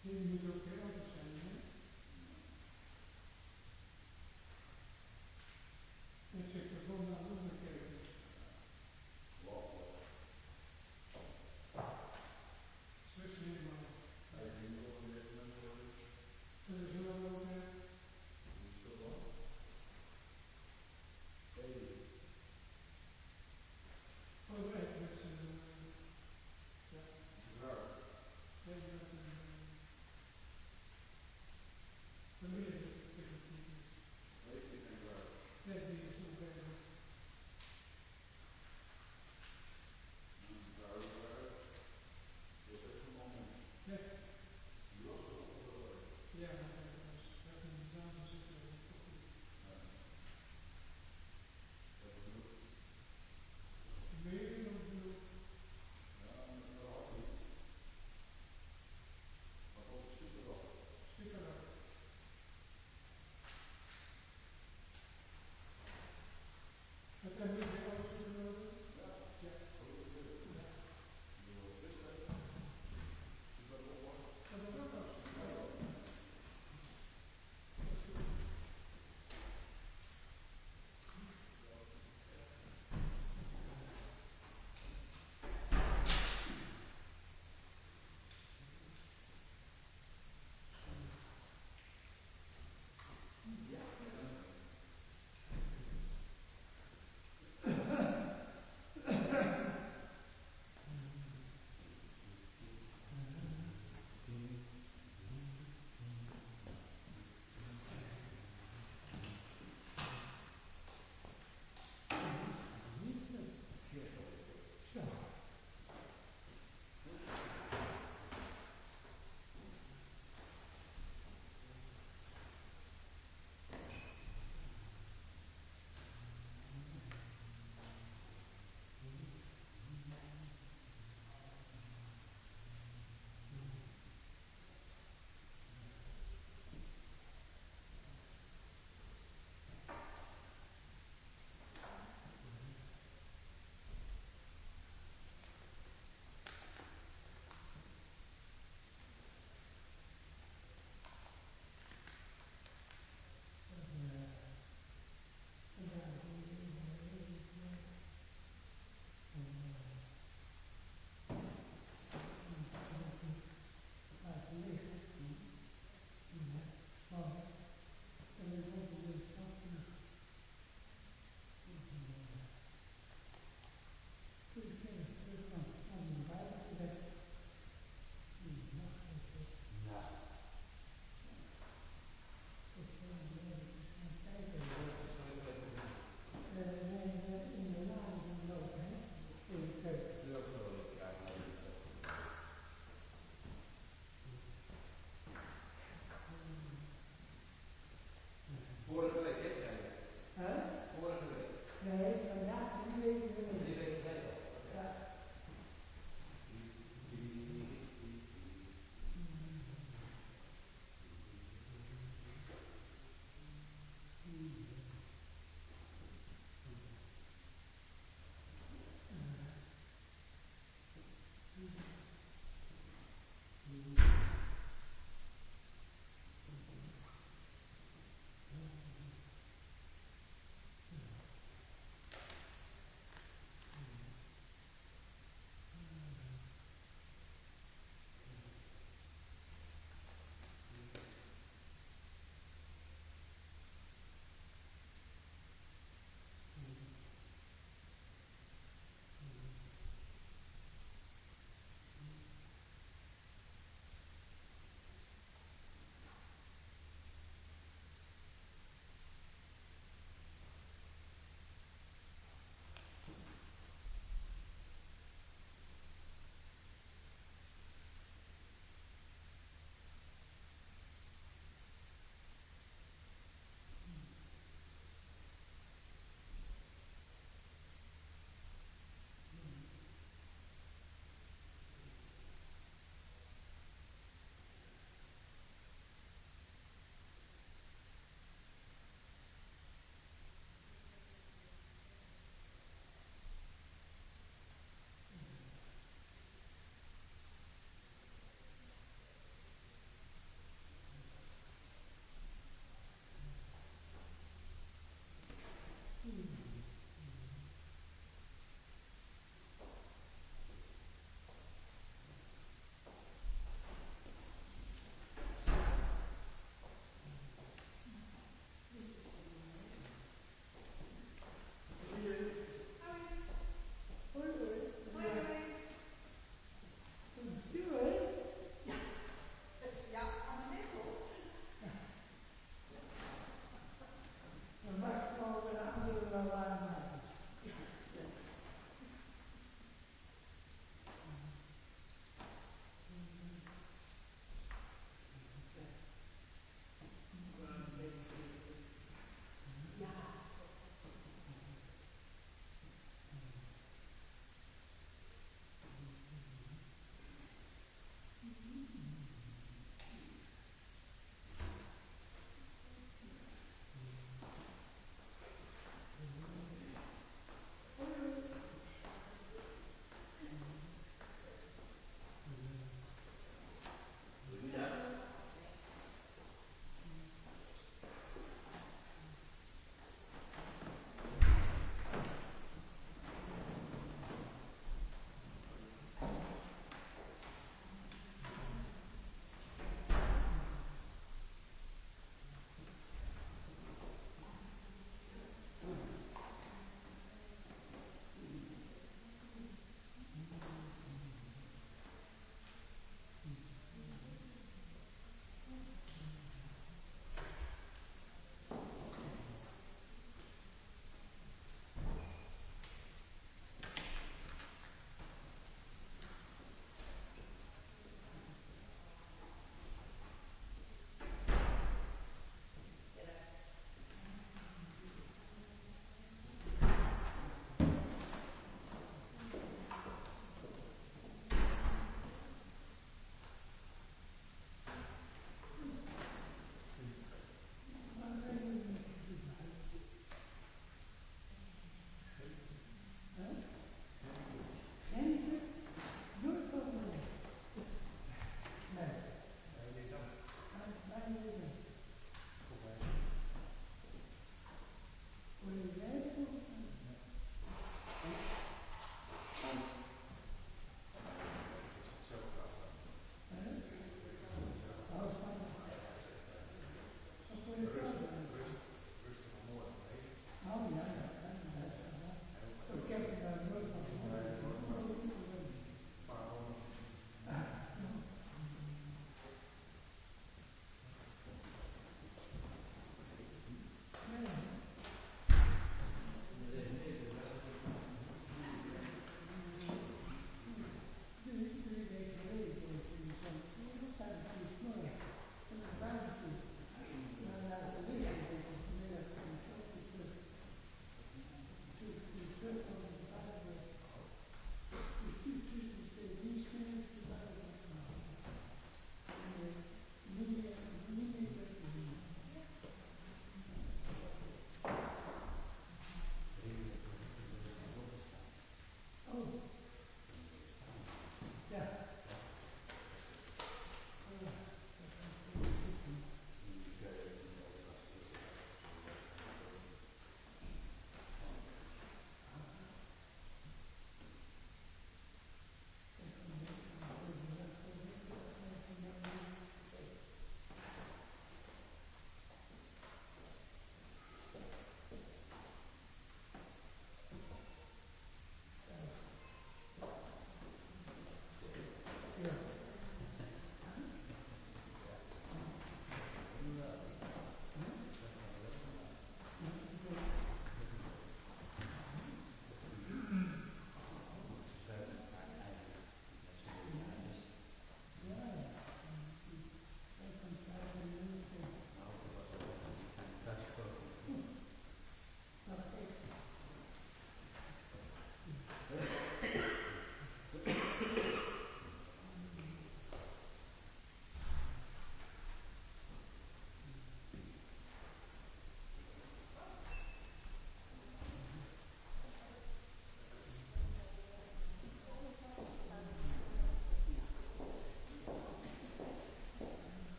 Die moet ook heel oud zijn, hè? En ze gewoon naar onder kijken. Zes helemaal. Hij ging nog een beetje naar voren. Dat is wel ook, hè? Is dat wel? Oh, echt met zijn, ja. Raar. Hij met een meer tegen Weet ik niet waar. ja, die is ook bij ons. Daar ook waar. Dat is echt een moment. Ja, Die was er ook wel bij. ja, dat in de zaal zitten, dat is toch goed. Ja. Dat is goed. Meer dan genoeg. Ja, dat had niet. Maar op de speaker wel. Stikker uit.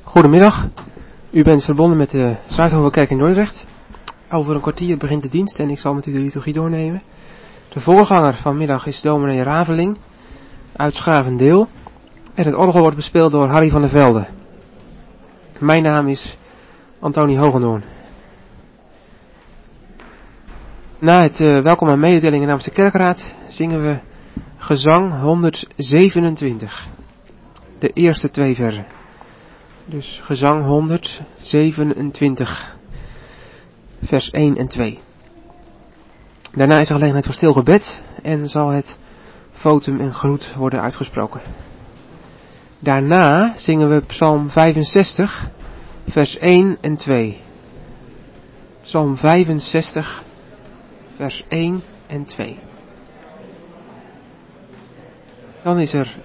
Goedemiddag, u bent verbonden met de Zuidhovenkerk in Dordrecht. Over een kwartier begint de dienst en ik zal met u de liturgie doornemen. De voorganger vanmiddag is dominee Raveling uit Schavendeel en het orgel wordt bespeeld door Harry van der Velde. Mijn naam is Antonie Hogendoorn. Na het welkom en mededelingen namens de kerkraad zingen we gezang 127, de eerste 2 versen. Dus gezang 127, vers 1 en 2. Daarna is er gelegenheid voor stil gebed en zal het votum en groet worden uitgesproken. Daarna zingen we Psalm 65, vers 1 en 2. Psalm 65, vers 1 en 2. Dan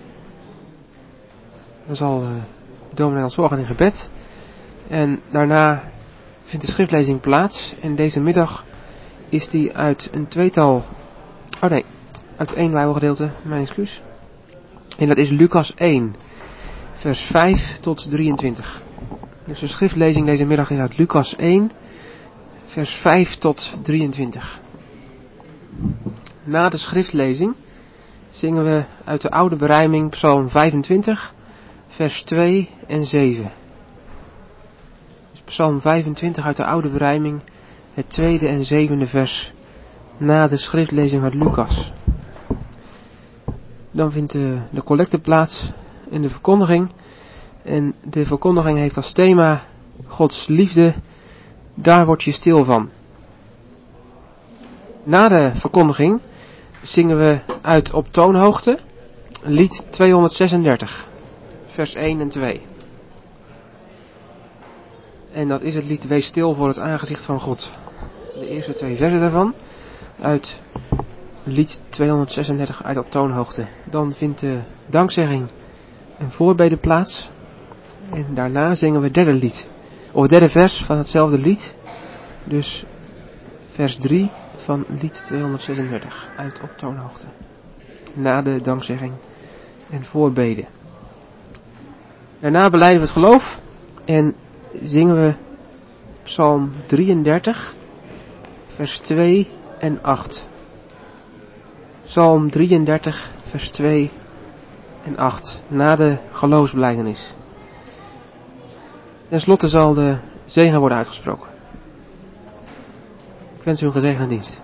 zal dominee ons volgen in gebed. En daarna vindt de schriftlezing plaats. En deze middag is die uit een tweetal... uit 1 Bijbelgedeelte, mijn excuus. En dat is Lucas 1, vers 5 tot 23. Dus de schriftlezing deze middag is uit Lucas 1, vers 5 tot 23. Na de schriftlezing zingen we uit de oude berijming Psalm 25, vers 2 en 7. Dus Psalm 25 uit de oude berijming, het 2e en 7e vers, na de schriftlezing uit Lucas. Dan vindt de collecte plaats in de verkondiging. En de verkondiging heeft als thema Gods liefde, daar word je stil van. Na de verkondiging zingen we uit op toonhoogte lied 236, vers 1 en 2. En dat is het lied Wees stil voor het aangezicht van God. De eerste 2 versen daarvan uit lied 236 uit op toonhoogte. Dan vindt de dankzegging en voorbede plaats. En daarna zingen we het derde lied. Of het derde vers van hetzelfde lied. Dus vers 3 van lied 236 uit op toonhoogte. Na de dankzegging en voorbede. Daarna belijden we het geloof. En zingen we Psalm 33 vers 2 en 8. Psalm 33 vers 2 en 8. Na de geloofsbelijdenis. Ten slotte zal de zegen worden uitgesproken. Ik wens u een gezegende dienst.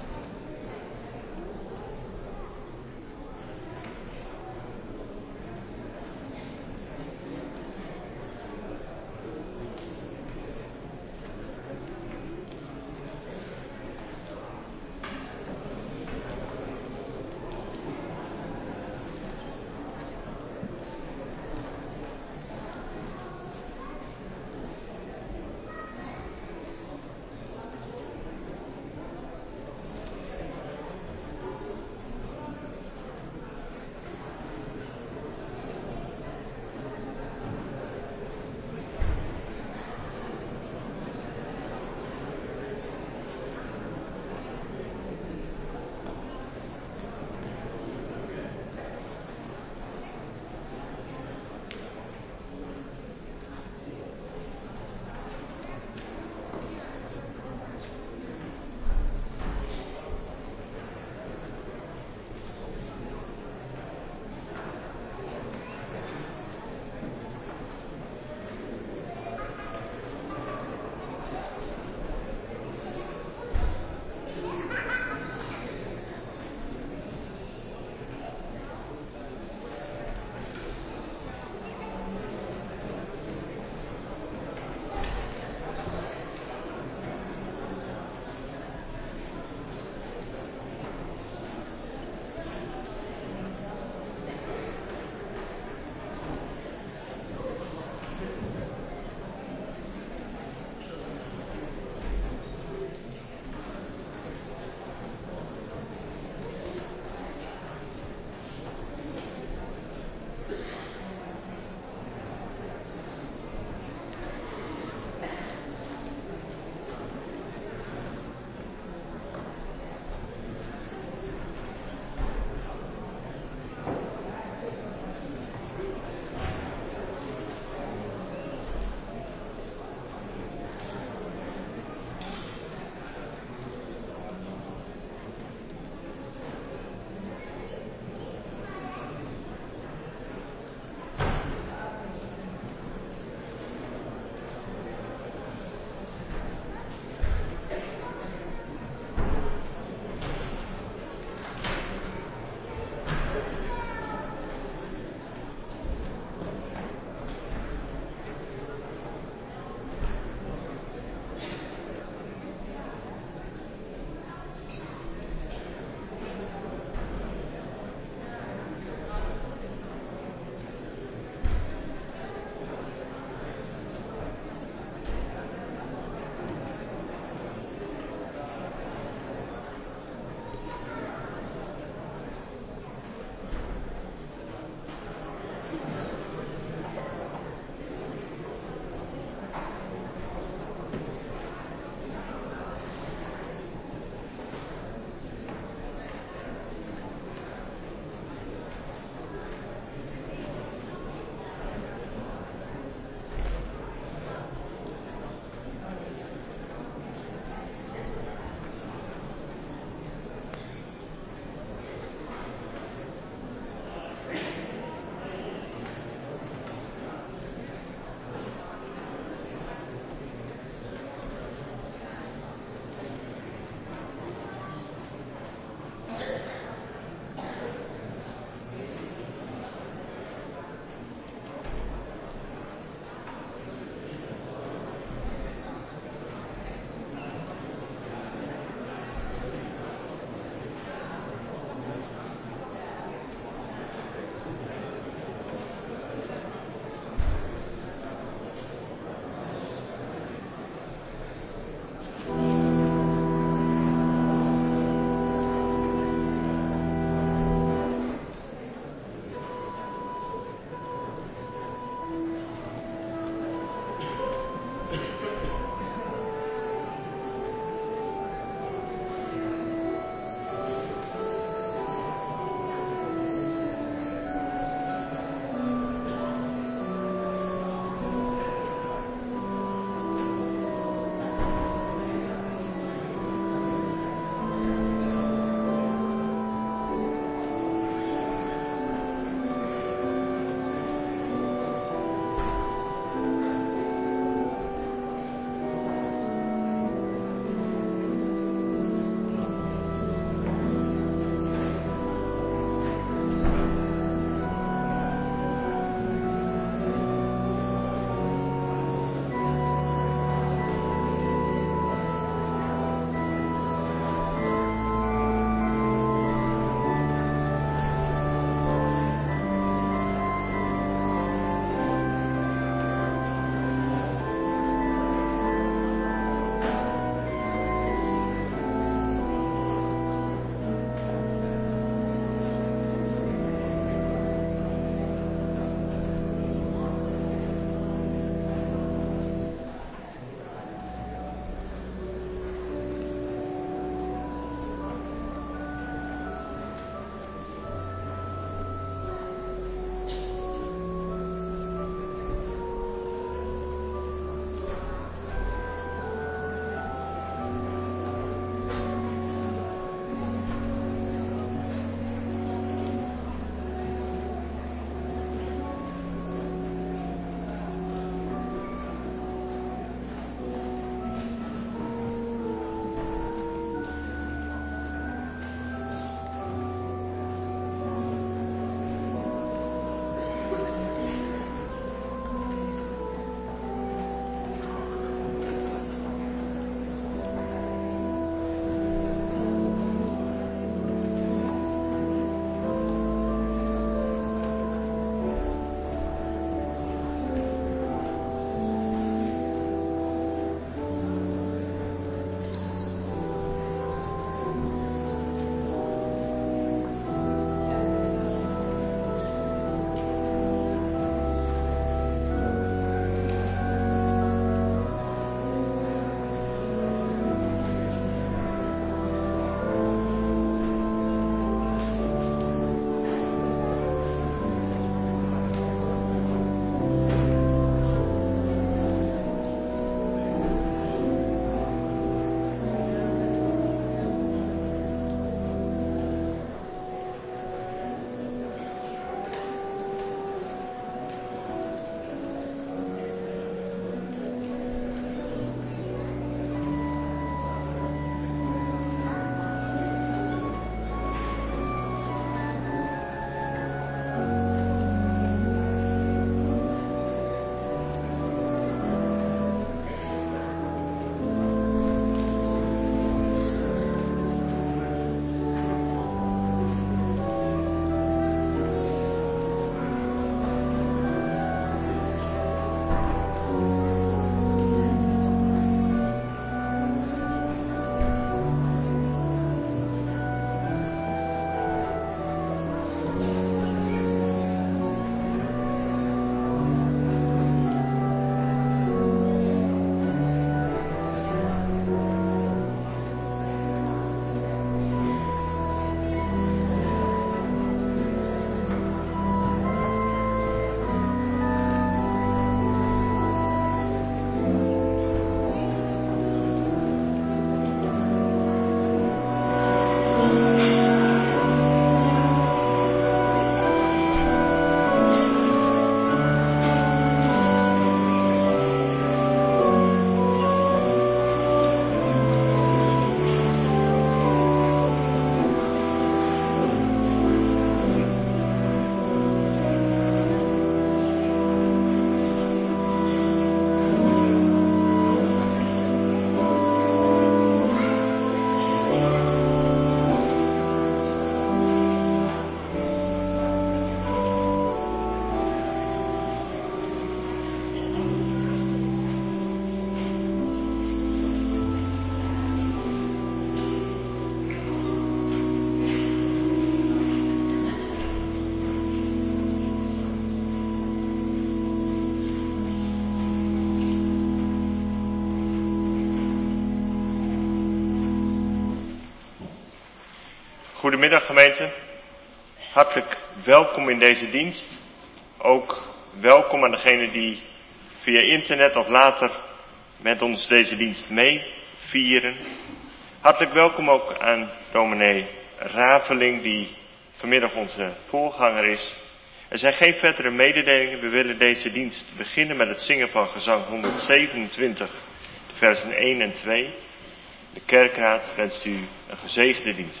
Goedemiddag gemeente, hartelijk welkom in deze dienst. Ook welkom aan degenen die via internet of later met ons deze dienst meevieren. Hartelijk welkom ook aan dominee Raveling die vanmiddag onze voorganger is. Er zijn geen verdere mededelingen, we willen deze dienst beginnen met het zingen van gezang 127, versen 1 en 2. De kerkraad wenst u een gezegende dienst.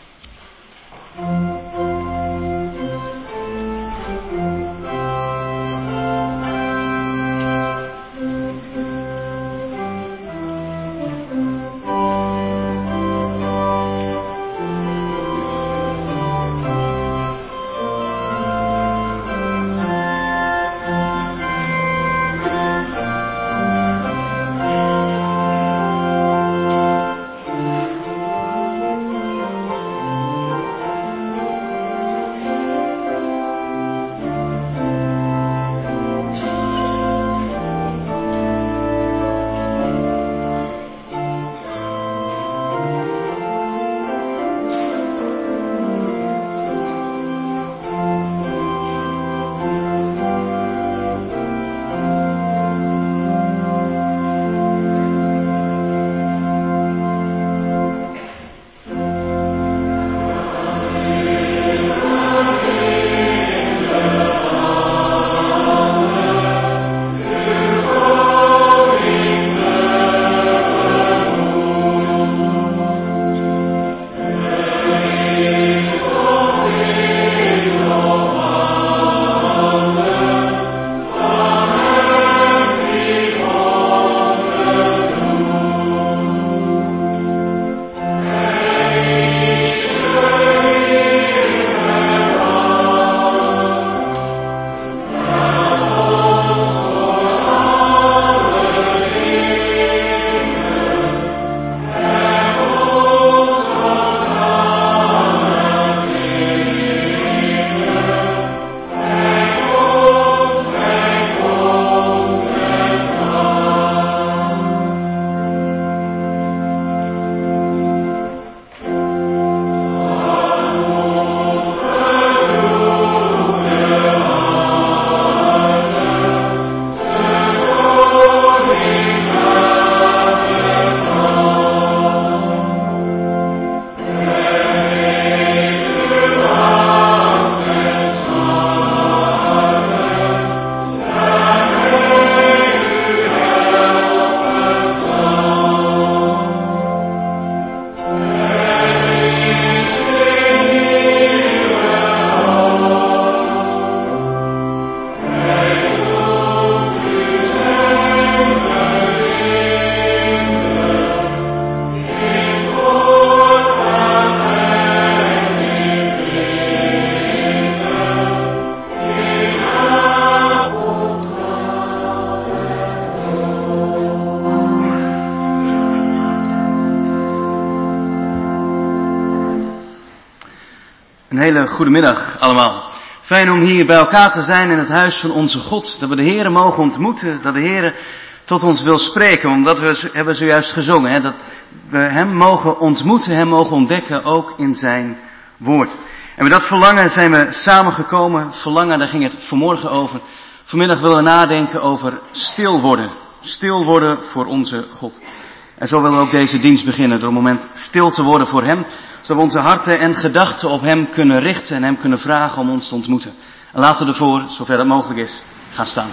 Een hele goede middag allemaal. Fijn om hier bij elkaar te zijn in het huis van onze God. Dat we de Heere mogen ontmoeten. Dat de Heere tot ons wil spreken. Omdat we hebben zojuist gezongen. Hè, dat we Hem mogen ontmoeten. Hem mogen ontdekken. Ook in zijn woord. En met dat verlangen zijn we samengekomen. Verlangen, daar ging het vanmorgen over. Vanmiddag willen we nadenken over stil worden. Stil worden voor onze God. En zo willen we ook deze dienst beginnen. Door een moment stil te worden voor Hem. Zodat we onze harten en gedachten op Hem kunnen richten en Hem kunnen vragen om ons te ontmoeten. En laten we ervoor, zover dat mogelijk is, gaan staan.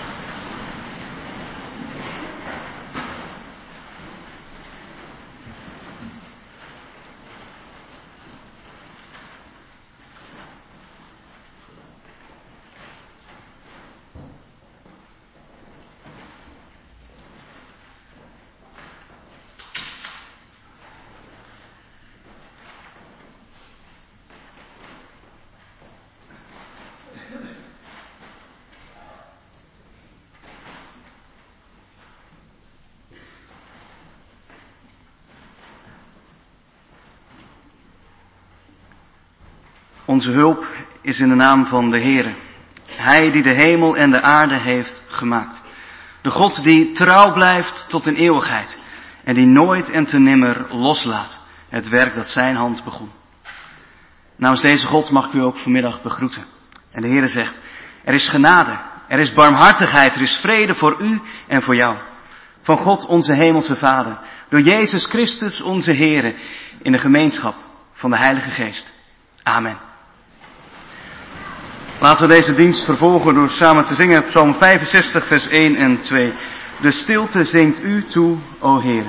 Onze hulp is in de naam van de Heere. Hij die de hemel en de aarde heeft gemaakt. De God die trouw blijft tot in eeuwigheid. En die nooit en te nimmer loslaat het werk dat zijn hand begon. Namens deze God mag ik u ook vanmiddag begroeten. En de Heere zegt, er is genade, er is barmhartigheid, er is vrede voor u en voor jou. Van God onze hemelse Vader, door Jezus Christus onze Heere, in de gemeenschap van de Heilige Geest. Amen. Laten we deze dienst vervolgen door samen te zingen Psalm 65 vers 1 en 2. De stilte zingt u toe, o Heere.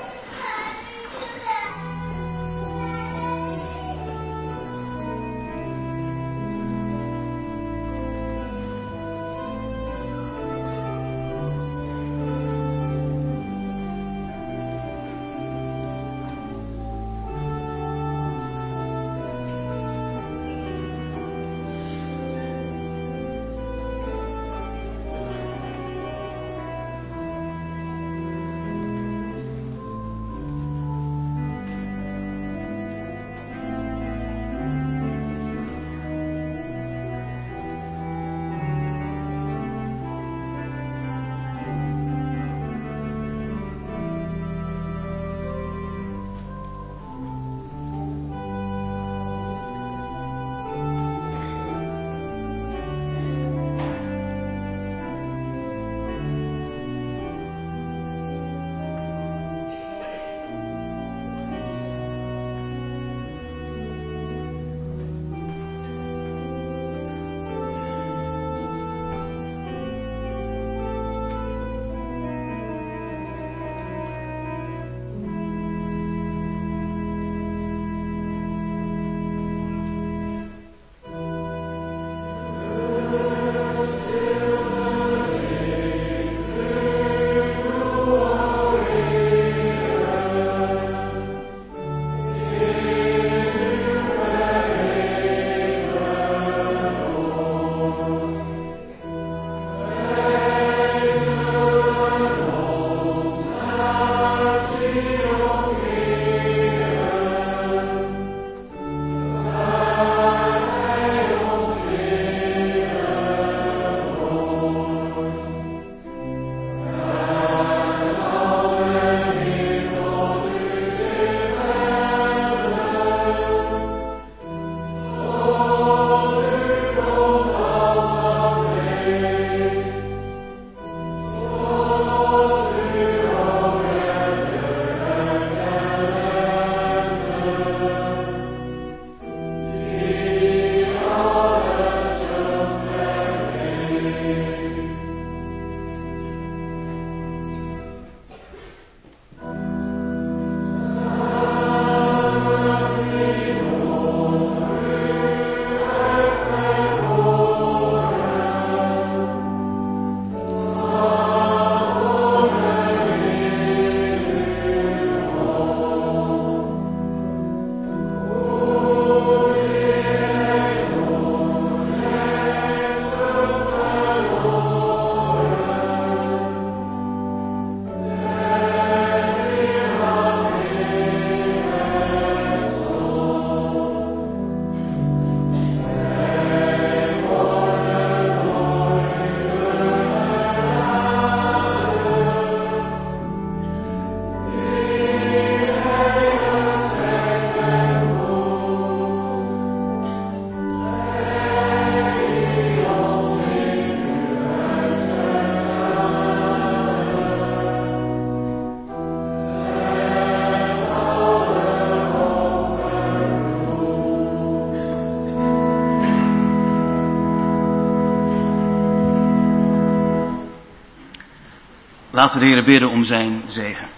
Laten we de Heer bidden om zijn zegen.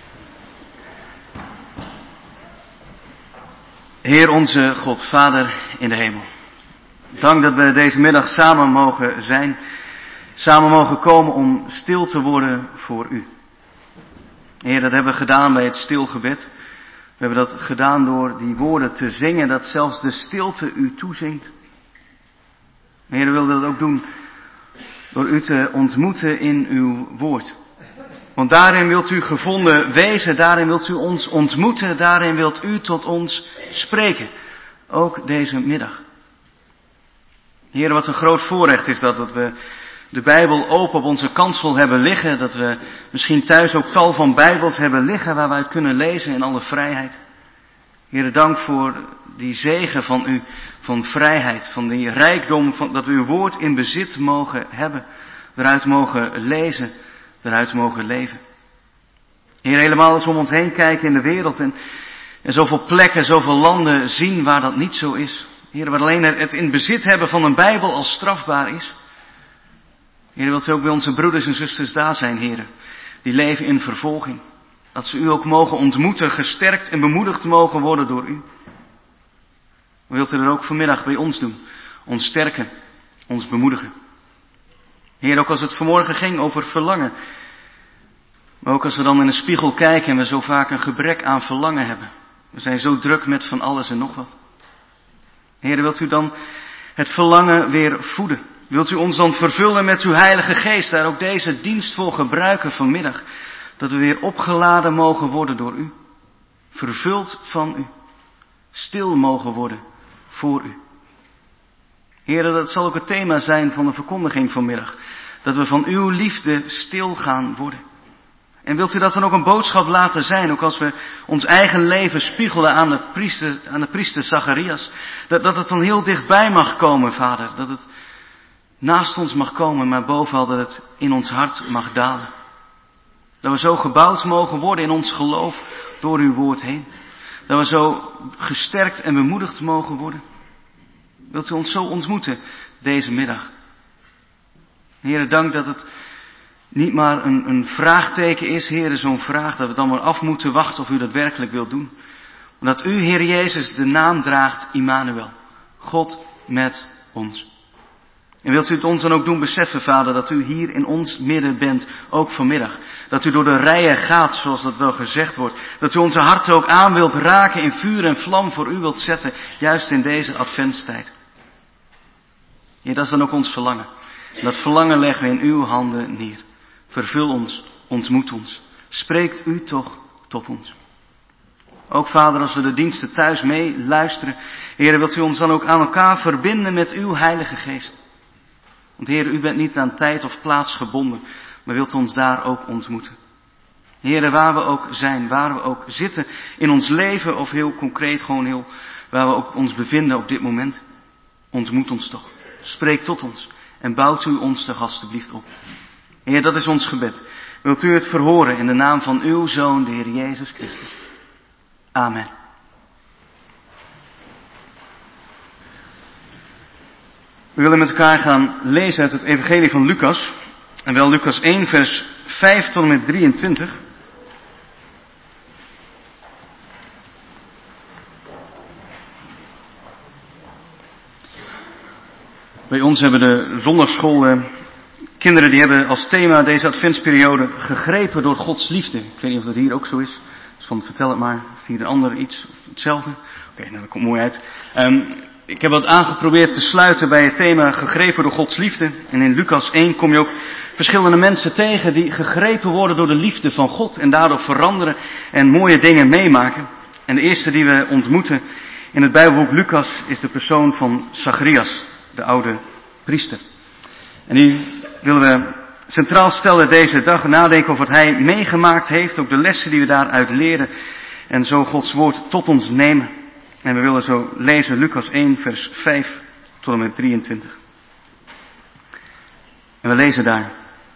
Heer onze God, Vader in de hemel. Dank dat we deze middag samen mogen zijn. Samen mogen komen om stil te worden voor u. Heer, dat hebben we gedaan bij het stilgebed. We hebben dat gedaan door die woorden te zingen, dat zelfs de stilte u toezingt. Heer, we willen dat ook doen door u te ontmoeten in uw woord. Want daarin wilt u gevonden wezen, daarin wilt u ons ontmoeten, daarin wilt u tot ons spreken. Ook deze middag. Heer, wat een groot voorrecht is dat we de Bijbel open op onze kansel hebben liggen. Dat we misschien thuis ook tal van Bijbels hebben liggen waar we uit kunnen lezen in alle vrijheid. Heere, dank voor die zegen van u, van vrijheid, van die rijkdom, dat we uw woord in bezit mogen hebben, eruit mogen lezen, eruit mogen leven. Heer, helemaal als we om ons heen kijken in de wereld en zoveel plekken, zoveel landen zien waar dat niet zo is. Heer, waar alleen het in bezit hebben van een Bijbel al strafbaar is. Heer, wilt u ook bij onze broeders en zusters daar zijn, Heer, die leven in vervolging. Dat ze u ook mogen ontmoeten, gesterkt en bemoedigd mogen worden door u. Wilt u er ook vanmiddag bij ons doen, ons sterken, ons bemoedigen. Heer, ook als het vanmorgen ging over verlangen. Maar ook als we dan in de spiegel kijken en we zo vaak een gebrek aan verlangen hebben. We zijn zo druk met van alles en nog wat. Heer, wilt u dan het verlangen weer voeden? Wilt u ons dan vervullen met uw Heilige Geest, daar ook deze dienst voor gebruiken vanmiddag? Dat we weer opgeladen mogen worden door u. Vervuld van u. Stil mogen worden voor u. Heer, dat zal ook het thema zijn van de verkondiging vanmiddag. Dat we van uw liefde stil gaan worden. En wilt u dat dan ook een boodschap laten zijn, ook als we ons eigen leven spiegelen aan de priester Zacharias. Dat het dan heel dichtbij mag komen, Vader. Dat het naast ons mag komen, maar bovenal dat het in ons hart mag dalen. Dat we zo gebouwd mogen worden in ons geloof door uw woord heen. Dat we zo gesterkt en bemoedigd mogen worden. Wilt u ons zo ontmoeten deze middag? Heere, dank dat het niet maar een vraagteken is, Heere, zo'n vraag dat we dan maar af moeten wachten of u dat werkelijk wilt doen. Omdat u, Heer Jezus, de naam draagt Immanuel. God met ons. En wilt u het ons dan ook doen beseffen, Vader, dat u hier in ons midden bent, ook vanmiddag. Dat u door de rijen gaat, zoals dat wel gezegd wordt. Dat u onze harten ook aan wilt raken, in vuur en vlam voor u wilt zetten, juist in deze adventstijd. Heer, dat is dan ook ons verlangen. En dat verlangen leggen we in uw handen neer. Vervul ons, ontmoet ons. Spreekt u toch tot ons. Ook, Vader, als we de diensten thuis mee luisteren, Heer, wilt u ons dan ook aan elkaar verbinden met uw Heilige Geest. Want Heer, u bent niet aan tijd of plaats gebonden, maar wilt ons daar ook ontmoeten. Heer, waar we ook zijn, waar we ook zitten in ons leven, of heel concreet gewoon waar we ook ons bevinden op dit moment, ontmoet ons toch. Spreek tot ons en bouwt u ons toch alstublieft op. Heer, dat is ons gebed. Wilt u het verhoren in de naam van uw Zoon, de Heer Jezus Christus. Amen. We willen met elkaar gaan lezen uit het Evangelie van Lucas. En wel Lucas 1, vers 5 tot en met 23. Bij ons hebben de zondagschool kinderen die hebben als thema deze adventsperiode gegrepen door Gods liefde. Ik weet niet of dat hier ook zo is. Dus van vertel het maar. Is hier een ander iets? Hetzelfde? Oké, nou dat komt mooi uit. Ik heb wat aangeprobeerd te sluiten bij het thema gegrepen door Gods liefde. En in Lucas 1 kom je ook verschillende mensen tegen die gegrepen worden door de liefde van God. En daardoor veranderen en mooie dingen meemaken. En de eerste die we ontmoeten in het Bijbelboek Lucas is de persoon van Zacharias, de oude priester. En die willen we centraal stellen deze dag, nadenken over wat hij meegemaakt heeft, ook de lessen die we daaruit leren en zo Gods woord tot ons nemen. En we willen zo lezen Lucas 1 vers 5 tot en met 23. En we lezen daar.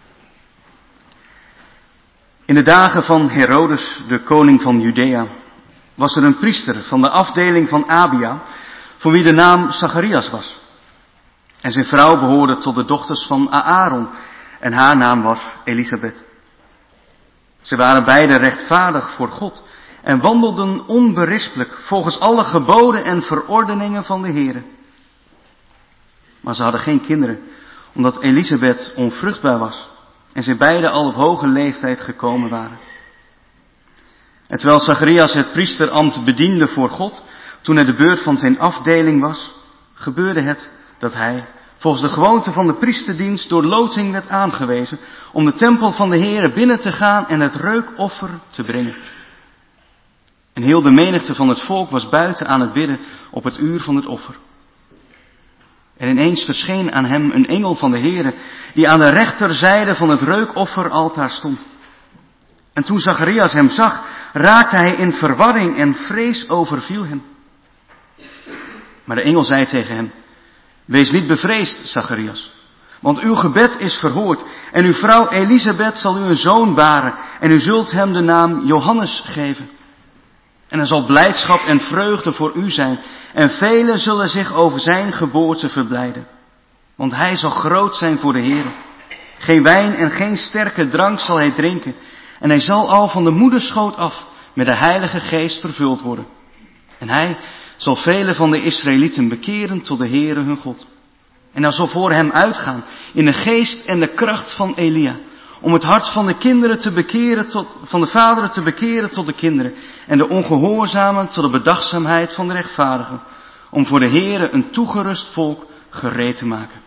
In de dagen van Herodes, de koning van Judea, was er een priester van de afdeling van Abia, voor wie de naam Zacharias was. En zijn vrouw behoorde tot de dochters van Aaron en haar naam was Elisabeth. Ze waren beide rechtvaardig voor God en wandelden onberispelijk volgens alle geboden en verordeningen van de Heere. Maar ze hadden geen kinderen, omdat Elisabeth onvruchtbaar was en ze beide al op hoge leeftijd gekomen waren. En terwijl Zacharias het priesterambt bediende voor God, toen het de beurt van zijn afdeling was, gebeurde het dat hij, volgens de gewoonte van de priesterdienst, door loting werd aangewezen om de tempel van de Heere binnen te gaan en het reukoffer te brengen. En heel de menigte van het volk was buiten aan het bidden op het uur van het offer. En ineens verscheen aan hem een engel van de Heere, die aan de rechterzijde van het reukofferaltaar stond. En toen Zacharias hem zag, raakte hij in verwarring en vrees overviel hem. Maar de engel zei tegen hem: wees niet bevreesd, Zacharias, want uw gebed is verhoord en uw vrouw Elisabeth zal u een zoon baren en u zult hem de naam Johannes geven. En er zal blijdschap en vreugde voor u zijn en velen zullen zich over zijn geboorte verblijden. Want hij zal groot zijn voor de Heere. Geen wijn en geen sterke drank zal hij drinken en hij zal al van de moederschoot af met de Heilige Geest vervuld worden. En hij zal velen van de Israëlieten bekeren tot de Heere hun God. En hij zal voor hem uitgaan in de geest en de kracht van Elia, om het hart van de kinderen te bekeren van de vaderen te bekeren tot de kinderen en de ongehoorzamen tot de bedachtzaamheid van de rechtvaardigen, om voor de Heere een toegerust volk gereed te maken.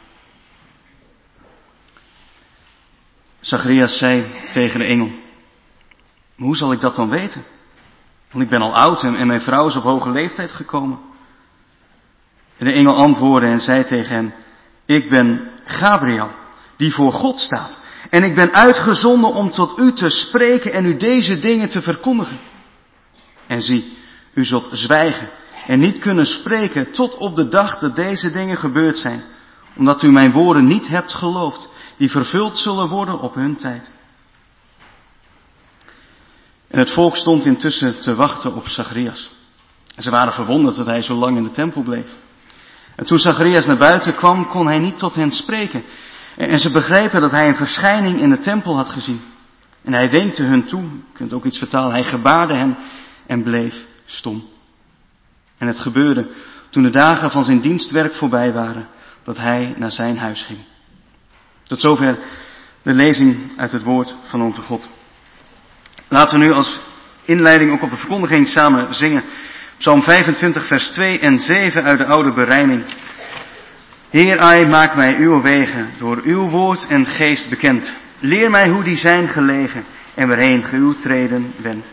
Zacharias zei tegen de engel: hoe zal ik dat dan weten? Want ik ben al oud en mijn vrouw is op hoge leeftijd gekomen. En de engel antwoordde en zei tegen hem: ik ben Gabriel, die voor God staat. En ik ben uitgezonden om tot u te spreken en u deze dingen te verkondigen. En zie, u zult zwijgen en niet kunnen spreken tot op de dag dat deze dingen gebeurd zijn, omdat u mijn woorden niet hebt geloofd, die vervuld zullen worden op hun tijd. En het volk stond intussen te wachten op Zacharias. En ze waren verwonderd dat hij zo lang in de tempel bleef. En toen Zacharias naar buiten kwam, kon hij niet tot hen spreken. En ze begrepen dat hij een verschijning in de tempel had gezien. En hij wenkte hun toe, je kunt ook iets vertalen, hij gebaarde hen en bleef stom. En het gebeurde toen de dagen van zijn dienstwerk voorbij waren, dat hij naar zijn huis ging. Tot zover de lezing uit het woord van onze God. Laten we nu als inleiding ook op de verkondiging samen zingen. Psalm 25 vers 2 en 7 uit de oude berijming. Heer, ai, maak mij uw wegen door uw woord en geest bekend. Leer mij hoe die zijn gelegen en waarheen ge uw treden wendt.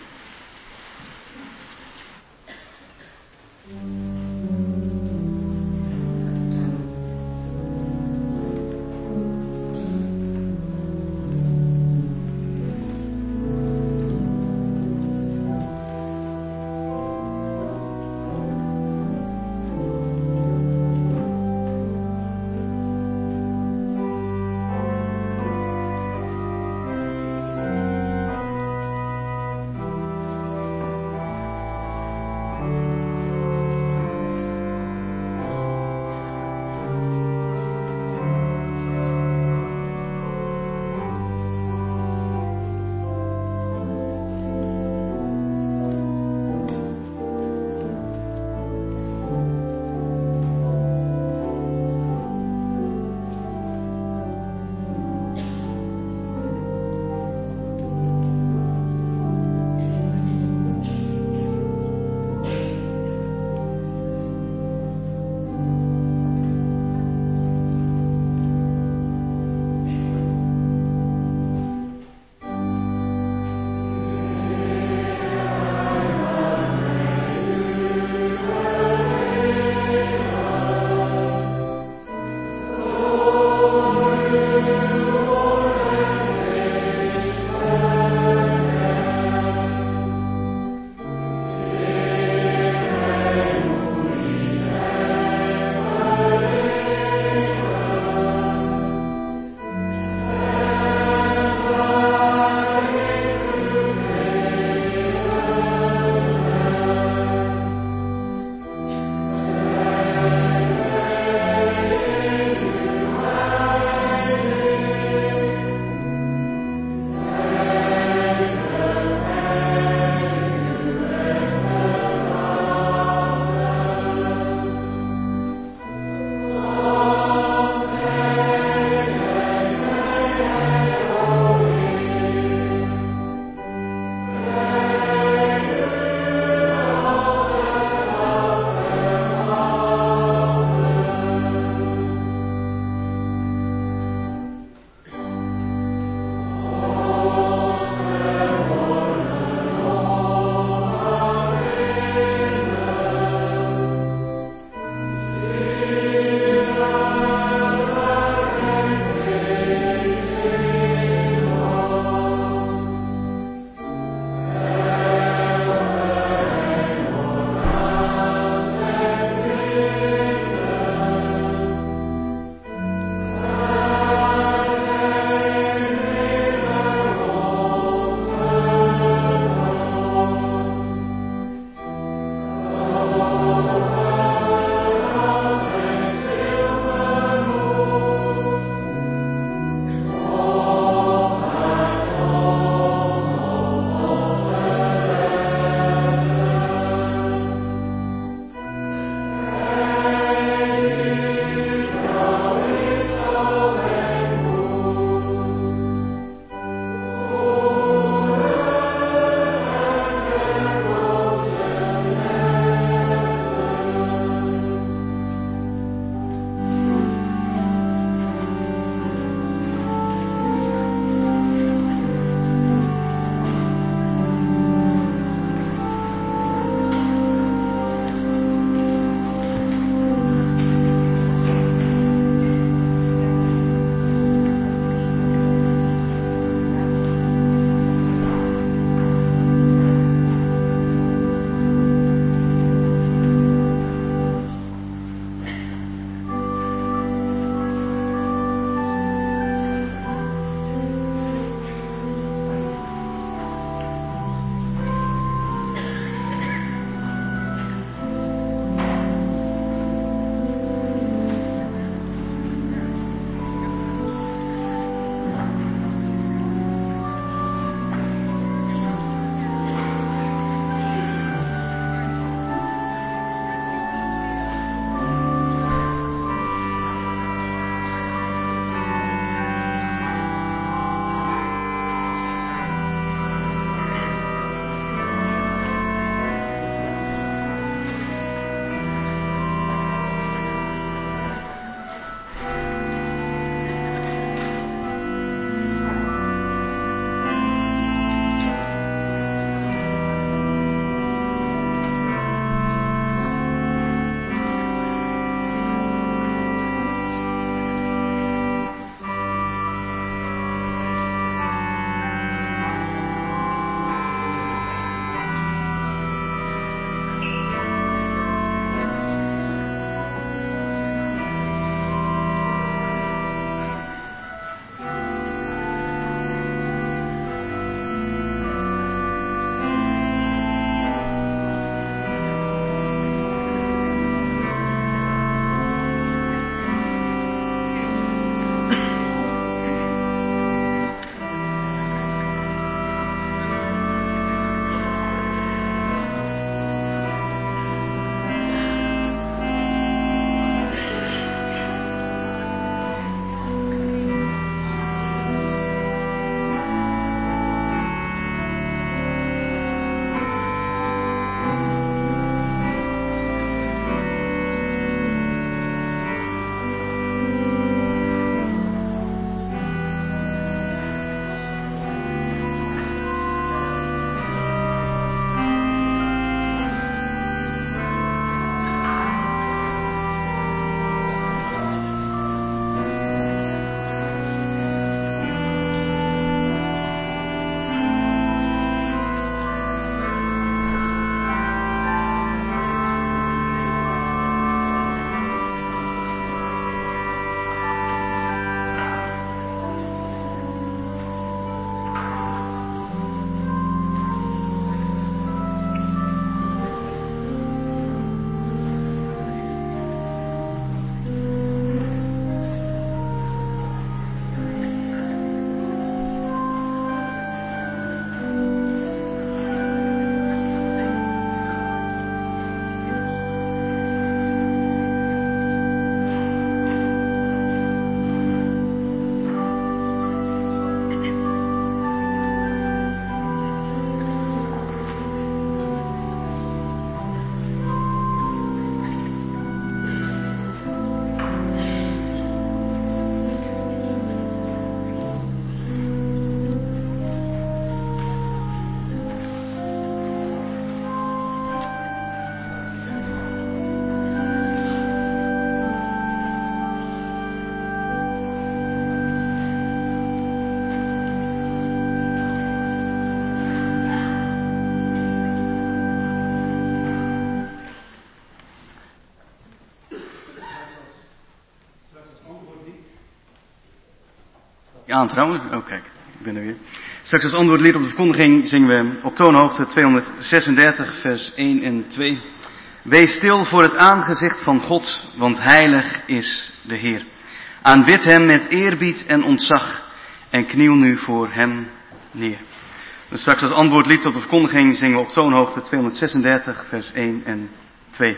Ja, trouwens. Oh, kijk, ik ben er weer. Straks als antwoordlied op de verkondiging zingen we op toonhoogte 236, vers 1 en 2. Wees stil voor het aangezicht van God, want heilig is de Heer. Aanbid hem met eerbied en ontzag en kniel nu voor hem neer. Dus straks als antwoordlied op de verkondiging zingen we op toonhoogte 236, vers 1 en 2.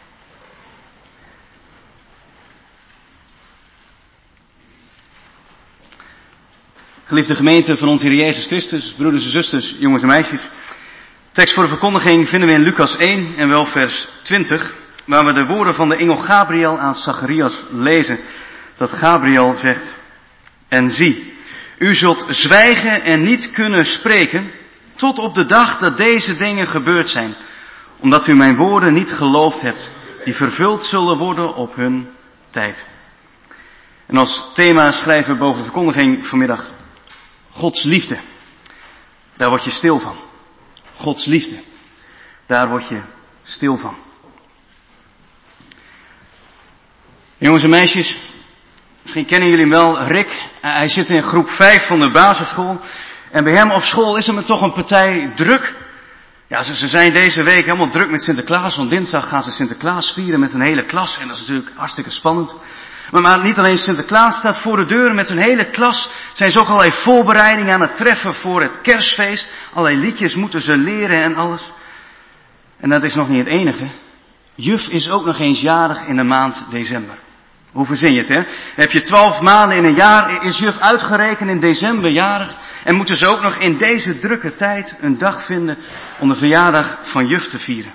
Geliefde gemeente van onze Heer Jezus Christus, broeders en zusters, jongens en meisjes. Tekst voor de verkondiging vinden we in Lucas 1 en wel vers 20, waar we de woorden van de engel Gabriel aan Zacharias lezen. Dat Gabriel zegt, en zie, u zult zwijgen en niet kunnen spreken, tot op de dag dat deze dingen gebeurd zijn, omdat u mijn woorden niet geloofd hebt, die vervuld zullen worden op hun tijd. En als thema schrijven we boven de verkondiging vanmiddag, Gods liefde. Daar word je stil van. Gods liefde. Daar word je stil van. Jongens en meisjes, misschien kennen jullie hem wel, Rick. Hij zit in groep 5 van de basisschool. En bij hem op school is er toch een partij druk. Ja, ze zijn deze week helemaal druk met Sinterklaas. Want dinsdag gaan ze Sinterklaas vieren met een hele klas. En dat is natuurlijk hartstikke spannend. Maar niet alleen Sinterklaas staat voor de deur met een hele klas. Zijn ze ook allerlei voorbereidingen aan het treffen voor het kerstfeest. Allerlei liedjes moeten ze leren en alles. En dat is nog niet het enige. Juf is ook nog eens jarig in de maand december. Hoe verzin je het, hè? Heb je 12 maanden in een jaar, is juf uitgerekend in december jarig. En moeten ze ook nog in deze drukke tijd een dag vinden om de verjaardag van juf te vieren.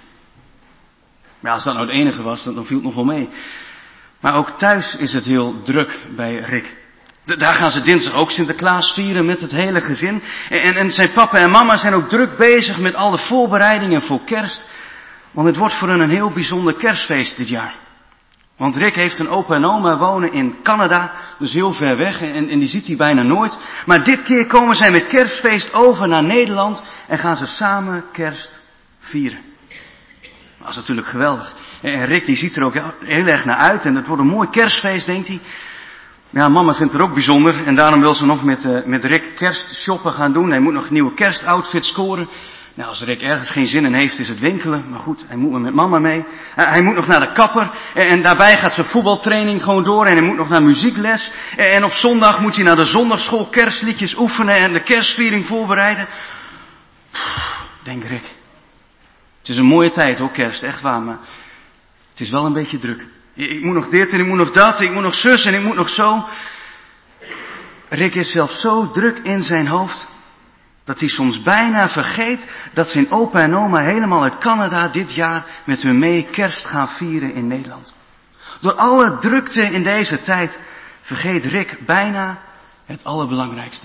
Ja, als dat nou het enige was, dan viel het nog wel mee. Maar ook thuis is het heel druk bij Rick. Daar gaan ze dinsdag ook Sinterklaas vieren met het hele gezin. En zijn papa en mama zijn ook druk bezig met al de voorbereidingen voor kerst. Want het wordt voor hen een heel bijzonder kerstfeest dit jaar. Want Rick heeft een opa en oma wonen in Canada, dus heel ver weg. En die ziet hij bijna nooit. Maar dit keer komen zij met kerstfeest over naar Nederland en gaan ze samen kerst vieren. Dat is natuurlijk geweldig. En Rick die ziet er ook heel erg naar uit. En het wordt een mooi kerstfeest, denkt hij. Ja, mama vindt het ook bijzonder. En daarom wil ze nog met Rick kerstshoppen gaan doen. Hij moet nog nieuwe kerstoutfits scoren. Nou, als Rick ergens geen zin in heeft, is het winkelen. Maar goed, hij moet met mama mee. Hij moet nog naar de kapper. En daarbij gaat zijn voetbaltraining gewoon door. En hij moet nog naar muziekles. En op zondag moet hij naar de zondagschool kerstliedjes oefenen. En de kerstviering voorbereiden. Denk Rick. Het is een mooie tijd hoor, kerst, echt waar, maar het is wel een beetje druk. Ik moet nog dit en ik moet nog dat, ik moet nog zus en ik moet nog zo. Rick is zelfs zo druk in zijn hoofd, dat hij soms bijna vergeet dat zijn opa en oma helemaal uit Canada dit jaar met hun mee kerst gaan vieren in Nederland. Door alle drukte in deze tijd vergeet Rick bijna het allerbelangrijkste.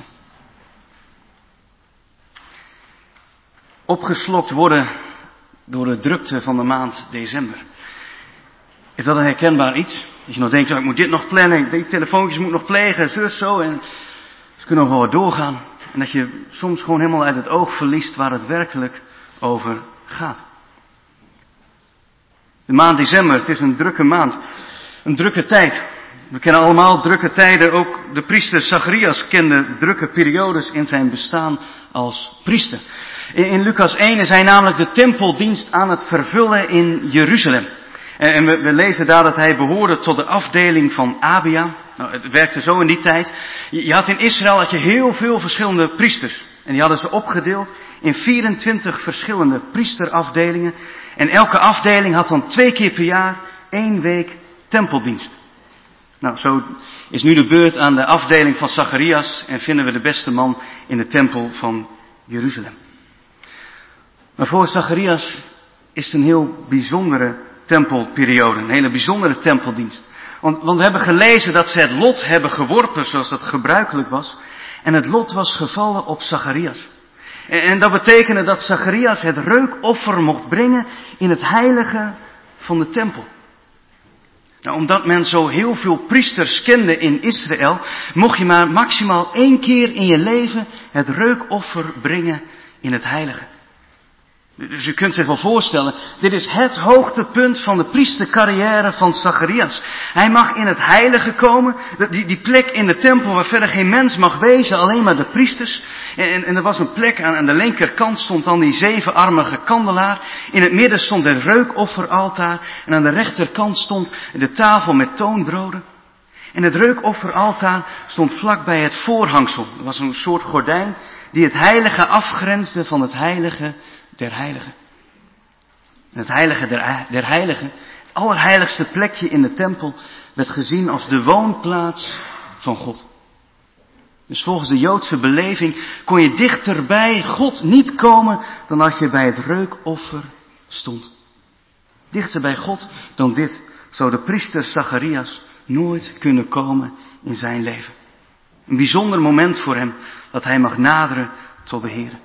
Opgeslokt worden door de drukte van de maand december. Is dat een herkenbaar iets? Dat je nog denkt, ik moet dit nog plannen, die telefoontjes moet nog plegen, zus zo. En ze kunnen nog wel wat doorgaan. En dat je soms gewoon helemaal uit het oog verliest waar het werkelijk over gaat. De maand december, het is een drukke maand. Een drukke tijd. We kennen allemaal drukke tijden. Ook de priester Zacharias kende drukke periodes in zijn bestaan als priester. In Lucas 1 is hij namelijk de tempeldienst aan het vervullen in Jeruzalem. En we lezen daar dat hij behoorde tot de afdeling van Abia. Nou, het werkte zo in die tijd. Je had in Israël heel veel verschillende priesters. En die hadden ze opgedeeld in 24 verschillende priesterafdelingen. En elke afdeling had dan 2 keer per jaar 1 week tempeldienst. Nou, zo is nu de beurt aan de afdeling van Zacharias en vinden we de beste man in de tempel van Jeruzalem. Maar voor Zacharias is het een heel bijzondere tempelperiode, een hele bijzondere tempeldienst. Want we hebben gelezen dat ze het lot hebben geworpen zoals dat gebruikelijk was. En het lot was gevallen op Zacharias. En dat betekende dat Zacharias het reukoffer mocht brengen in het heilige van de tempel. Nou, omdat men zo heel veel priesters kende in Israël, mocht je maar maximaal 1 keer in je leven het reukoffer brengen in het heilige. Dus u kunt zich wel voorstellen, dit is het hoogtepunt van de priestercarrière van Zacharias. Hij mag in het heilige komen, die plek in de tempel waar verder geen mens mag wezen, alleen maar de priesters. En er was een plek, aan de linkerkant stond dan die 7-armige kandelaar. In het midden stond het reukofferaltaar en aan de rechterkant stond de tafel met toonbroden. En het reukofferaltaar stond vlak bij het voorhangsel. Er was een soort gordijn die het heilige afgrensde van het heilige der heiligen. En het heilige der heiligen, het allerheiligste plekje in de tempel, werd gezien als de woonplaats van God. Dus volgens de Joodse beleving kon je dichter bij God niet komen dan als je bij het reukoffer stond. Dichter bij God dan dit zou de priester Zacharias nooit kunnen komen in zijn leven. Een bijzonder moment voor hem dat hij mag naderen tot de Heer.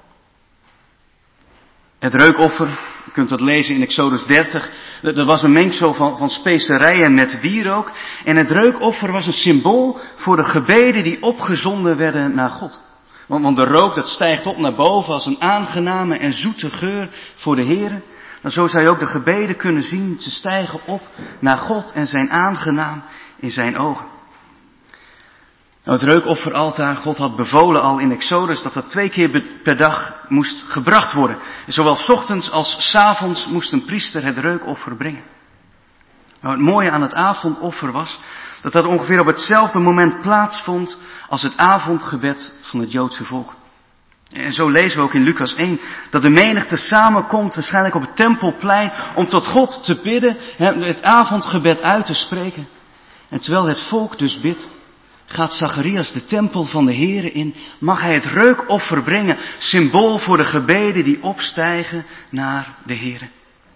Het reukoffer, je kunt dat lezen in Exodus 30, er was een mengsel van specerijen met wierook. En het reukoffer was een symbool voor de gebeden die opgezonden werden naar God. Want de rook, dat stijgt op naar boven als een aangename en zoete geur voor de Heer. Dan zo zou je ook de gebeden kunnen zien, ze stijgen op naar God en zijn aangenaam in zijn ogen. Nou, het reukofferaltaar, God had bevolen al in Exodus dat dat 2 keer per dag moest gebracht worden. En zowel 's ochtends als 's avonds moest een priester het reukoffer brengen. Nou, het mooie aan het avondoffer was dat dat ongeveer op hetzelfde moment plaatsvond als het avondgebed van het Joodse volk. En zo lezen we ook in Lucas 1 dat de menigte samenkomt, waarschijnlijk op het tempelplein, om tot God te bidden, het avondgebed uit te spreken. En terwijl het volk dus bidt, gaat Zacharias de tempel van de Heere in, mag hij het reukoffer brengen, symbool voor de gebeden die opstijgen naar de Heere.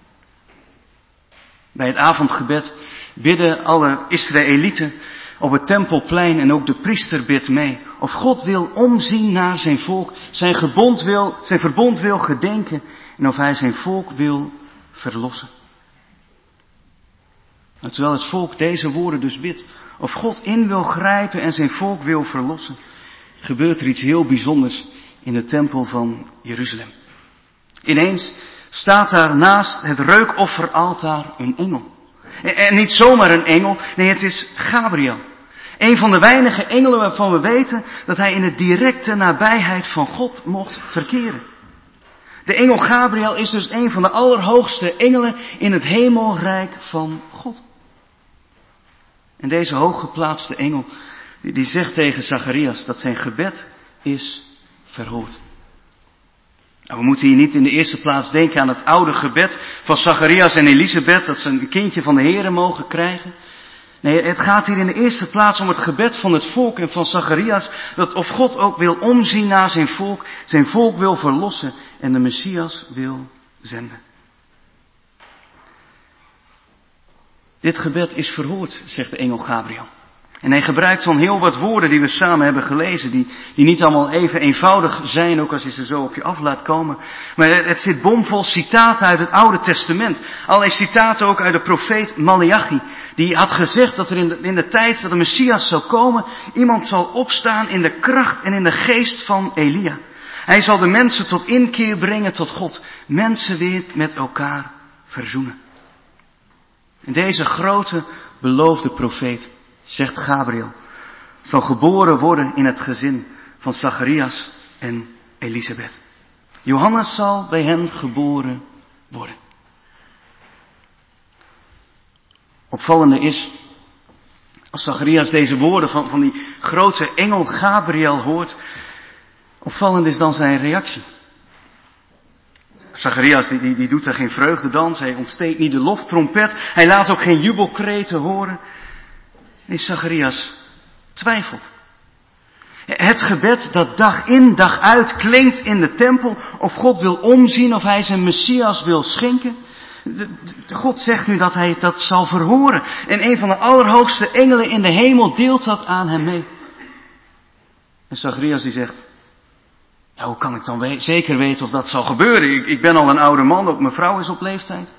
Bij het avondgebed bidden alle Israëlieten op het tempelplein en ook de priester bidt mee. Of God wil omzien naar zijn volk, zijn verbond wil gedenken en of hij zijn volk wil verlossen. Nou, terwijl het volk deze woorden dus bidt, of God in wil grijpen en zijn volk wil verlossen, gebeurt er iets heel bijzonders in de tempel van Jeruzalem. Ineens staat daar naast het reukofferaltaar een engel. En niet zomaar een engel, nee, het is Gabriel. Een van de weinige engelen waarvan we weten dat hij in de directe nabijheid van God mocht verkeren. De engel Gabriel is dus een van de allerhoogste engelen in het hemelrijk van God. En deze hooggeplaatste engel, die zegt tegen Zacharias dat zijn gebed is verhoord. Nou, we moeten hier niet in de eerste plaats denken aan het oude gebed van Zacharias en Elisabeth, dat ze een kindje van de Heere mogen krijgen. Nee, het gaat hier in de eerste plaats om het gebed van het volk en van Zacharias, dat of God ook wil omzien naar zijn volk wil verlossen en de Messias wil zenden. Dit gebed is verhoord, zegt de engel Gabriel. En hij gebruikt dan heel wat woorden die we samen hebben gelezen, die niet allemaal even eenvoudig zijn, ook als je ze zo op je af laat komen. Maar het zit bomvol citaten uit het Oude Testament. Allerlei citaten ook uit de profeet Maleachi. Die had gezegd dat er in de tijd dat de Messias zou komen, iemand zal opstaan in de kracht en in de geest van Elia. Hij zal de mensen tot inkeer brengen tot God. Mensen weer met elkaar verzoenen. En deze grote beloofde profeet, zegt Gabriel, zal geboren worden in het gezin van Zacharias en Elisabeth. Johannes zal bij hen geboren worden. Opvallende is, als Zacharias deze woorden van die grote engel Gabriel hoort, opvallend is dan zijn reactie. Zacharias die doet er geen vreugdedans, hij ontsteekt niet de loftrompet, hij laat ook geen jubelkreten horen. Nee, Zacharias twijfelt. Het gebed dat dag in dag uit klinkt in de tempel, of God wil omzien, of hij zijn Messias wil schenken. God zegt nu dat hij dat zal verhoren. En een van de allerhoogste engelen in de hemel deelt dat aan hem mee. En Zacharias die zegt, ja, hoe kan ik dan zeker weten of dat zal gebeuren? Ik ben al een oude man, ook mijn vrouw is op leeftijd.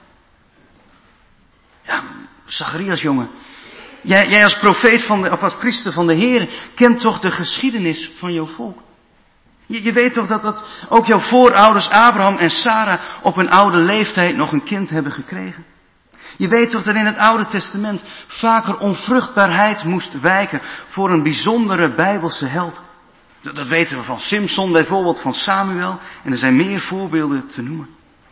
Ja, Zacharias jongen, jij als profeet of als priester van de Heer kent toch de geschiedenis van jouw volk. Je weet toch dat ook jouw voorouders Abraham en Sarah op een oude leeftijd nog een kind hebben gekregen? Je weet toch dat in het Oude Testament vaker onvruchtbaarheid moest wijken voor een bijzondere Bijbelse held? Dat weten we van Simson bijvoorbeeld, van Samuel, en er zijn meer voorbeelden te noemen.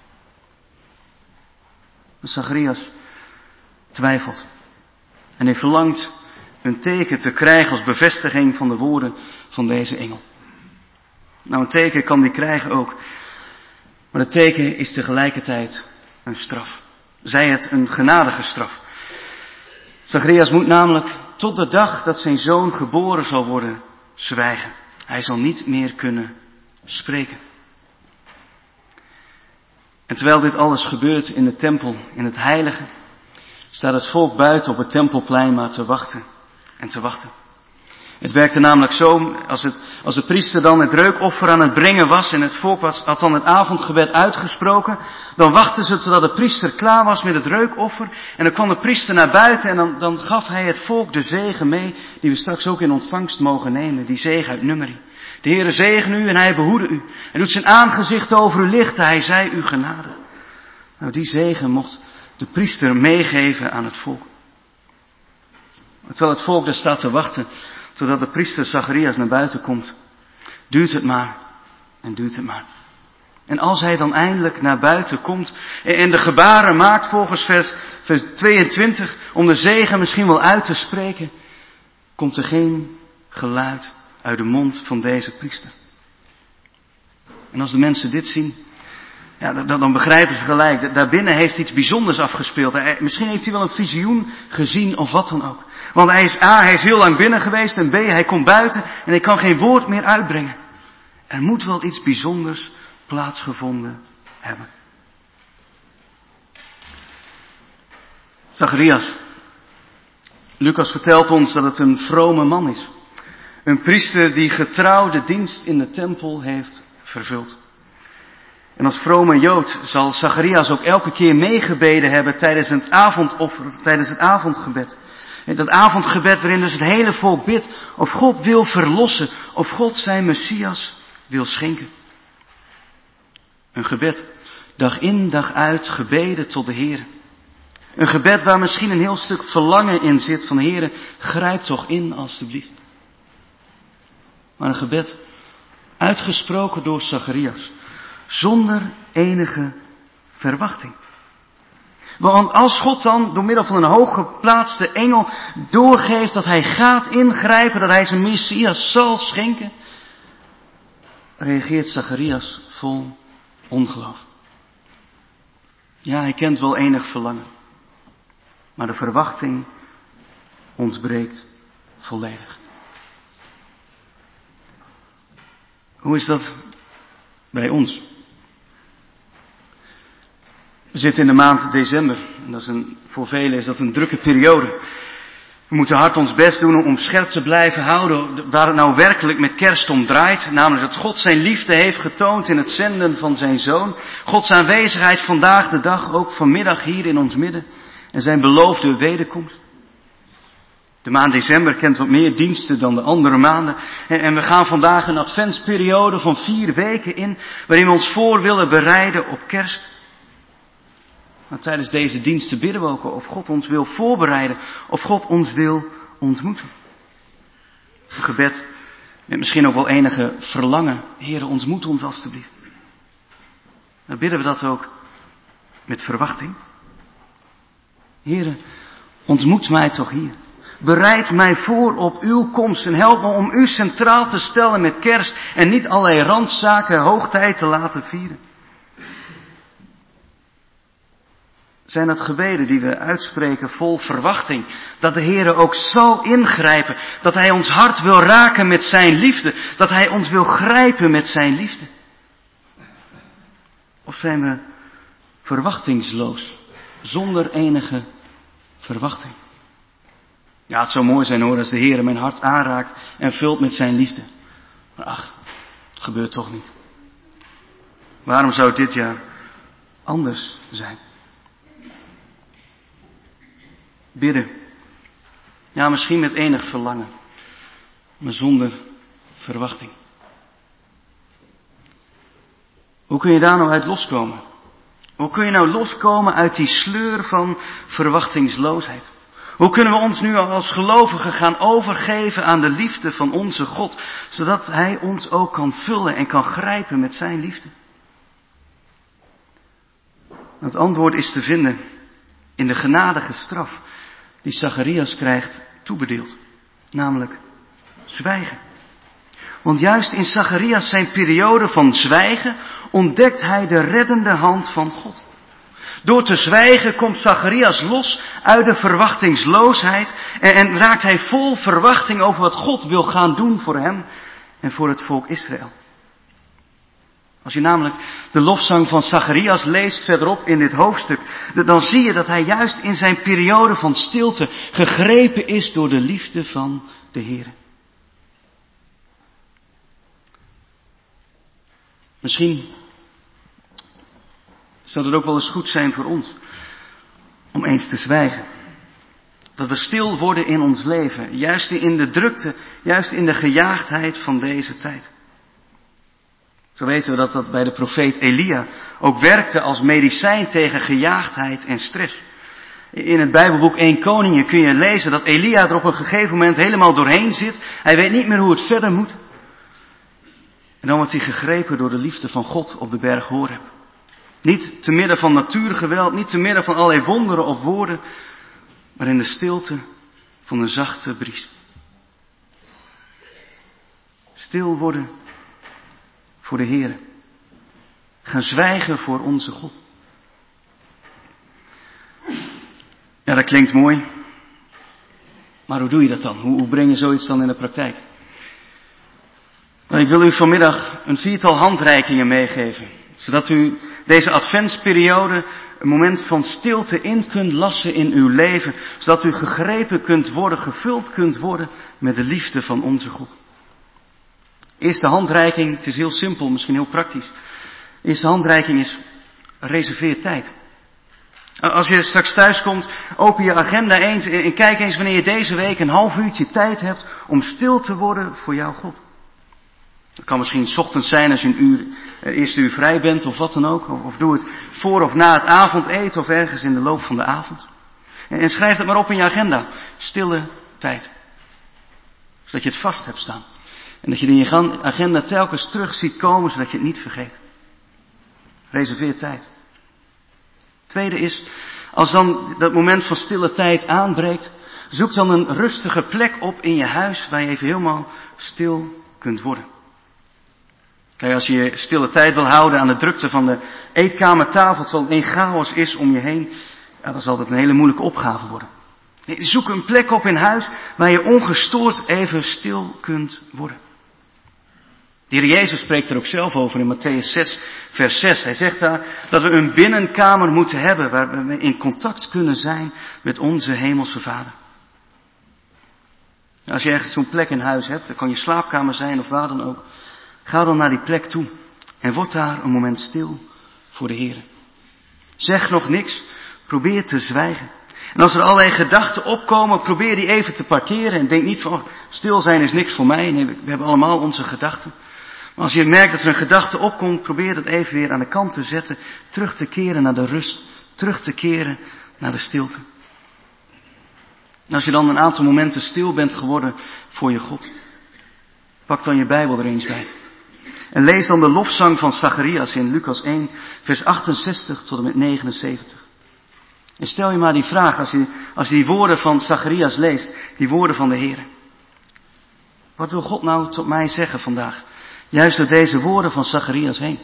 Zacharias twijfelt en hij verlangt een teken te krijgen als bevestiging van de woorden van deze engel. Nou, een teken kan die krijgen ook, maar het teken is tegelijkertijd een straf. Zij het een genadige straf. Zacharias moet namelijk tot de dag dat zijn zoon geboren zal worden zwijgen. Hij zal niet meer kunnen spreken. En terwijl dit alles gebeurt in de tempel, in het heilige, staat het volk buiten op het tempelplein maar te wachten en te wachten. Het werkte namelijk zo, als de priester dan het reukoffer aan het brengen was en het volk had dan het avondgebed uitgesproken, dan wachtten ze totdat de priester klaar was met het reukoffer en dan kwam de priester naar buiten en dan gaf hij het volk de zegen mee, die we straks ook in ontvangst mogen nemen, die zegen uit Numeri. De Heere zegen u en hij behoede u. Hij doet zijn aangezicht over u lichten, hij zij u genade. Nou, die zegen mocht de priester meegeven aan het volk. Terwijl het volk daar staat te wachten, totdat de priester Zacharias naar buiten komt, duurt het maar en duurt het maar. En als hij dan eindelijk naar buiten komt en de gebaren maakt volgens vers 22, om de zegen misschien wel uit te spreken, komt er geen geluid uit de mond van deze priester. En als de mensen dit zien, ja, dan begrijpen ze gelijk. Daarbinnen heeft iets bijzonders afgespeeld. Misschien heeft hij wel een visioen gezien of wat dan ook. Want hij is heel lang binnen geweest en B, hij komt buiten en hij kan geen woord meer uitbrengen. Er moet wel iets bijzonders plaatsgevonden hebben. Zacharias. Lucas vertelt ons dat het een vrome man is. Een priester die getrouw de dienst in de tempel heeft vervuld. En als vrome Jood zal Zacharias ook elke keer meegebeden hebben tijdens het avondoffer, tijdens het avondgebed. Dat avondgebed waarin dus het hele volk bidt of God wil verlossen, of God zijn Messias wil schenken. Een gebed, dag in dag uit gebeden tot de Heer. Een gebed waar misschien een heel stuk verlangen in zit van Heere, grijp toch in alstublieft. Maar een gebed uitgesproken door Zacharias, zonder enige verwachting. Want als God dan door middel van een hooggeplaatste engel doorgeeft dat hij gaat ingrijpen, dat hij zijn Messias zal schenken, reageert Zacharias vol ongeloof. Ja, hij kent wel enig verlangen, maar de verwachting ontbreekt volledig. Hoe is dat bij ons? We zitten in de maand december. En dat is voor velen is dat een drukke periode. We moeten hard ons best doen om scherp te blijven houden waar het nou werkelijk met kerst om draait. Namelijk dat God zijn liefde heeft getoond in het zenden van zijn Zoon. Gods aanwezigheid vandaag de dag, ook vanmiddag hier in ons midden. En zijn beloofde wederkomst. De maand december kent wat meer diensten dan de andere maanden. En we gaan vandaag een adventsperiode van 4 weken in, waarin we ons voor willen bereiden op kerst. Maar tijdens deze diensten bidden we ook of God ons wil voorbereiden, of God ons wil ontmoeten. Een gebed met misschien ook wel enige verlangen. Heere, ontmoet ons alstublieft. Dan bidden we dat ook met verwachting. Heere, ontmoet mij toch hier. Bereid mij voor op uw komst en help me om u centraal te stellen met kerst en niet allerlei randzaken hoogtijd te laten vieren. Zijn dat gebeden die we uitspreken vol verwachting, dat de Heere ook zal ingrijpen, dat Hij ons hart wil raken met zijn liefde, dat Hij ons wil grijpen met zijn liefde? Of zijn we verwachtingsloos, zonder enige verwachting? Ja, het zou mooi zijn hoor, als de Heere mijn hart aanraakt en vult met zijn liefde. Maar ach, het gebeurt toch niet. Waarom zou het dit jaar anders zijn? Bidden. Ja, misschien met enig verlangen, maar zonder verwachting. Hoe kun je daar nou uit loskomen? Hoe kun je nou loskomen uit die sleur van verwachtingsloosheid? Hoe kunnen we ons nu als gelovigen gaan overgeven aan de liefde van onze God, zodat Hij ons ook kan vullen en kan grijpen met zijn liefde? Het antwoord is te vinden in de genadige straf die Zacharias krijgt toebedeeld, namelijk zwijgen. Want juist in Zacharias zijn periode van zwijgen ontdekt hij de reddende hand van God. Door te zwijgen komt Zacharias los uit de verwachtingsloosheid en raakt hij vol verwachting over wat God wil gaan doen voor hem en voor het volk Israël. Als je namelijk de lofzang van Zacharias leest verderop in dit hoofdstuk, dan zie je dat hij juist in zijn periode van stilte gegrepen is door de liefde van de Heer. Misschien zou het ook wel eens goed zijn voor ons om eens te zwijgen. Dat we stil worden in ons leven, juist in de drukte, juist in de gejaagdheid van deze tijd. Zo weten we dat dat bij de profeet Elia ook werkte als medicijn tegen gejaagdheid en stress. In het Bijbelboek 1 Koningen kun je lezen dat Elia er op een gegeven moment helemaal doorheen zit. Hij weet niet meer hoe het verder moet. En dan wordt hij gegrepen door de liefde van God op de berg Horeb. Niet te midden van natuurgeweld, niet te midden van allerlei wonderen of woorden, maar in de stilte van een zachte bries. Stil worden voor de Heer. Gaan zwijgen voor onze God. Ja, dat klinkt mooi. Maar hoe doe je dat dan? Hoe breng je zoiets dan in de praktijk? Nou, ik wil u vanmiddag een 4-tal handreikingen meegeven. Zodat u deze adventsperiode een moment van stilte in kunt lassen in uw leven. Zodat u gegrepen kunt worden, gevuld kunt worden met de liefde van onze God. Eerste handreiking, het is heel simpel, misschien heel praktisch. Eerste handreiking is, reserveer tijd. Als je straks thuis komt, open je agenda eens en kijk eens wanneer je deze week een half uurtje tijd hebt om stil te worden voor jouw God. Dat kan misschien 's ochtends zijn als je een eerste uur vrij bent of wat dan ook. Of doe het voor of na het avondeten of ergens in de loop van de avond. En schrijf het maar op in je agenda. Stille tijd. Zodat je het vast hebt staan. En dat je in je agenda telkens terug ziet komen, zodat je het niet vergeet. Reserveer tijd. Tweede is, als dan dat moment van stille tijd aanbreekt, zoek dan een rustige plek op in je huis waar je even helemaal stil kunt worden. Kijk, als je stille tijd wil houden aan de drukte van de eetkamertafel, terwijl het één chaos is om je heen, ja, dan zal het een hele moeilijke opgave worden. Nee, zoek een plek op in huis waar je ongestoord even stil kunt worden. De Heer Jezus spreekt er ook zelf over in Mattheüs 6, vers 6. Hij zegt daar dat we een binnenkamer moeten hebben waar we in contact kunnen zijn met onze hemelse Vader. Als je ergens zo'n plek in huis hebt, dat kan je slaapkamer zijn of waar dan ook. Ga dan naar die plek toe en word daar een moment stil voor de Heer. Zeg nog niks, probeer te zwijgen. En als er allerlei gedachten opkomen, probeer die even te parkeren en denk niet van, stil zijn is niks voor mij. Nee, we hebben allemaal onze gedachten. Maar als je merkt dat er een gedachte opkomt, probeer dat even weer aan de kant te zetten. Terug te keren naar de rust. Terug te keren naar de stilte. En als je dan een aantal momenten stil bent geworden voor je God, pak dan je Bijbel er eens bij. En lees dan de lofzang van Zacharias in Lucas 1, vers 68 tot en met 79. En stel je maar die vraag als je die woorden van Zacharias leest, die woorden van de Heer. Wat wil God nou tot mij zeggen vandaag? Juist door deze woorden van Zacharias heen.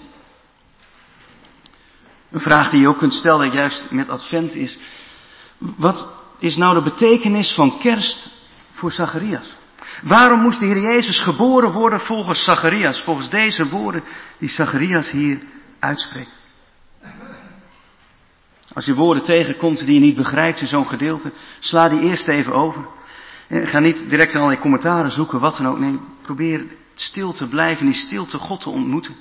Een vraag die je ook kunt stellen, juist met Advent, is: wat is nou de betekenis van kerst voor Zacharias? Waarom moest de Heer Jezus geboren worden volgens Zacharias, volgens deze woorden die Zacharias hier uitspreekt? Als je woorden tegenkomt die je niet begrijpt in zo'n gedeelte, sla die eerst even over. Ga niet direct in allerlei commentaren zoeken, wat dan ook. Nee, probeer stil te blijven, in die stilte God te ontmoeten.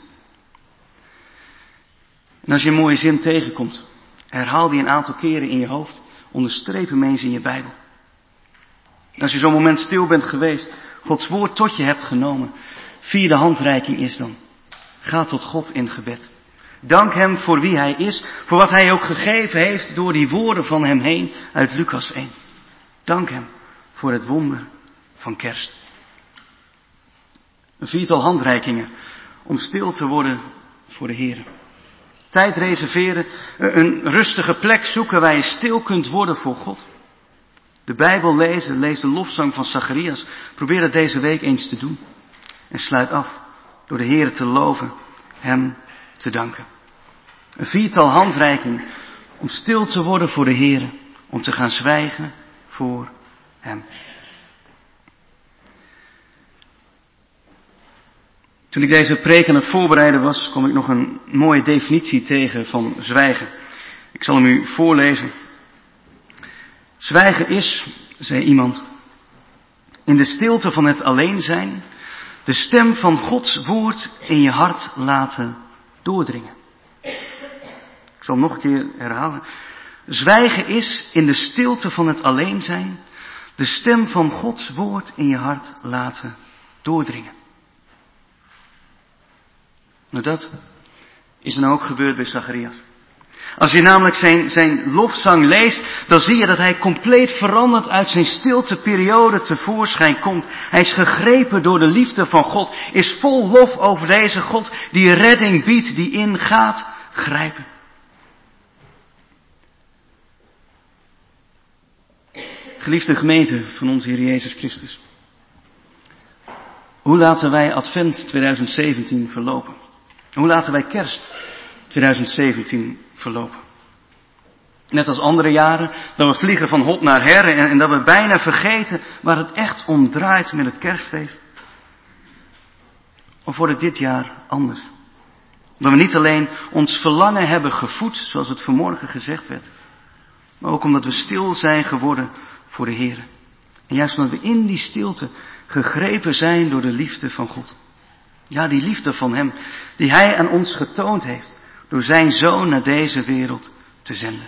En als je een mooie zin tegenkomt, herhaal die een aantal keren in je hoofd. Onderstreep hem eens in je Bijbel. En als je zo'n moment stil bent geweest, Gods woord tot je hebt genomen, vierde handreiking is dan: ga tot God in gebed. Dank hem voor wie hij is, voor wat hij ook gegeven heeft door die woorden van hem heen uit Lucas 1. Dank hem voor het wonder van kerst. Een 4-tal handreikingen om stil te worden voor de Heer. Tijd reserveren, een rustige plek zoeken waar je stil kunt worden voor God. De Bijbel lezen, lees de lofzang van Zacharias. Probeer dat deze week eens te doen. En sluit af door de Heer te loven, hem te danken. Een 4-tal handreikingen om stil te worden voor de Heer, om te gaan zwijgen voor hem. Toen ik deze preek aan het voorbereiden was, kwam ik nog een mooie definitie tegen van zwijgen. Ik zal hem u voorlezen. Zwijgen is, zei iemand, in de stilte van het alleen zijn, de stem van Gods woord in je hart laten doordringen. Ik zal hem nog een keer herhalen. Zwijgen is in de stilte van het alleen zijn, de stem van Gods woord in je hart laten doordringen. Nou, dat is dan ook gebeurd bij Zacharias. Als je namelijk zijn lofzang leest, dan zie je dat hij compleet veranderd uit zijn stilteperiode tevoorschijn komt. Hij is gegrepen door de liefde van God, is vol lof over deze God die redding biedt, die in gaat grijpen. Geliefde gemeente van onze Heer Jezus Christus. Hoe laten wij Advent 2017 verlopen? Hoe laten wij Kerst 2017 verlopen? Net als andere jaren, dat we vliegen van hot naar her en dat we bijna vergeten waar het echt om draait met het kerstfeest. Of wordt het dit jaar anders? Dat we niet alleen ons verlangen hebben gevoed, zoals het vanmorgen gezegd werd, maar ook omdat we stil zijn geworden voor de Heer. En juist omdat we in die stilte gegrepen zijn door de liefde van God. Ja, die liefde van Hem, die Hij aan ons getoond heeft, door zijn Zoon naar deze wereld te zenden.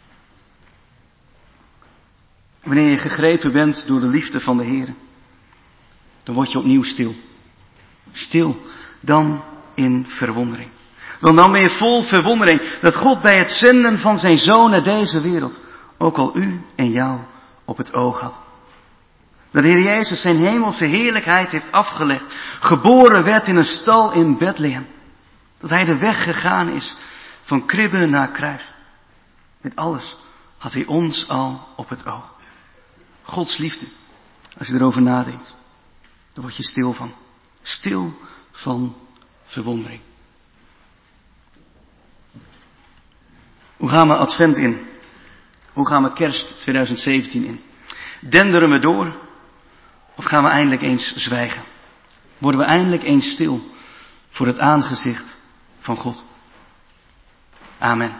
Wanneer je gegrepen bent door de liefde van de Heer, dan word je opnieuw stil. Stil, dan in verwondering. Want dan ben je vol verwondering dat God bij het zenden van zijn Zoon naar deze wereld ook al u en jou op het oog had. Dat de Heer Jezus zijn hemelse heerlijkheid heeft afgelegd, geboren werd in een stal in Bethlehem. Dat hij de weg gegaan is van kribbe naar kruis. Met alles had hij ons al op het oog. Gods liefde, als je erover nadenkt, daar word je stil van. Stil van verwondering. Hoe gaan we Advent in? Hoe gaan we Kerst 2017 in? Denderen we door? Of gaan we eindelijk eens zwijgen? Worden we eindelijk eens stil voor het aangezicht van God? Amen.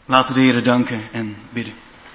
Laten we de Heere danken en bidden.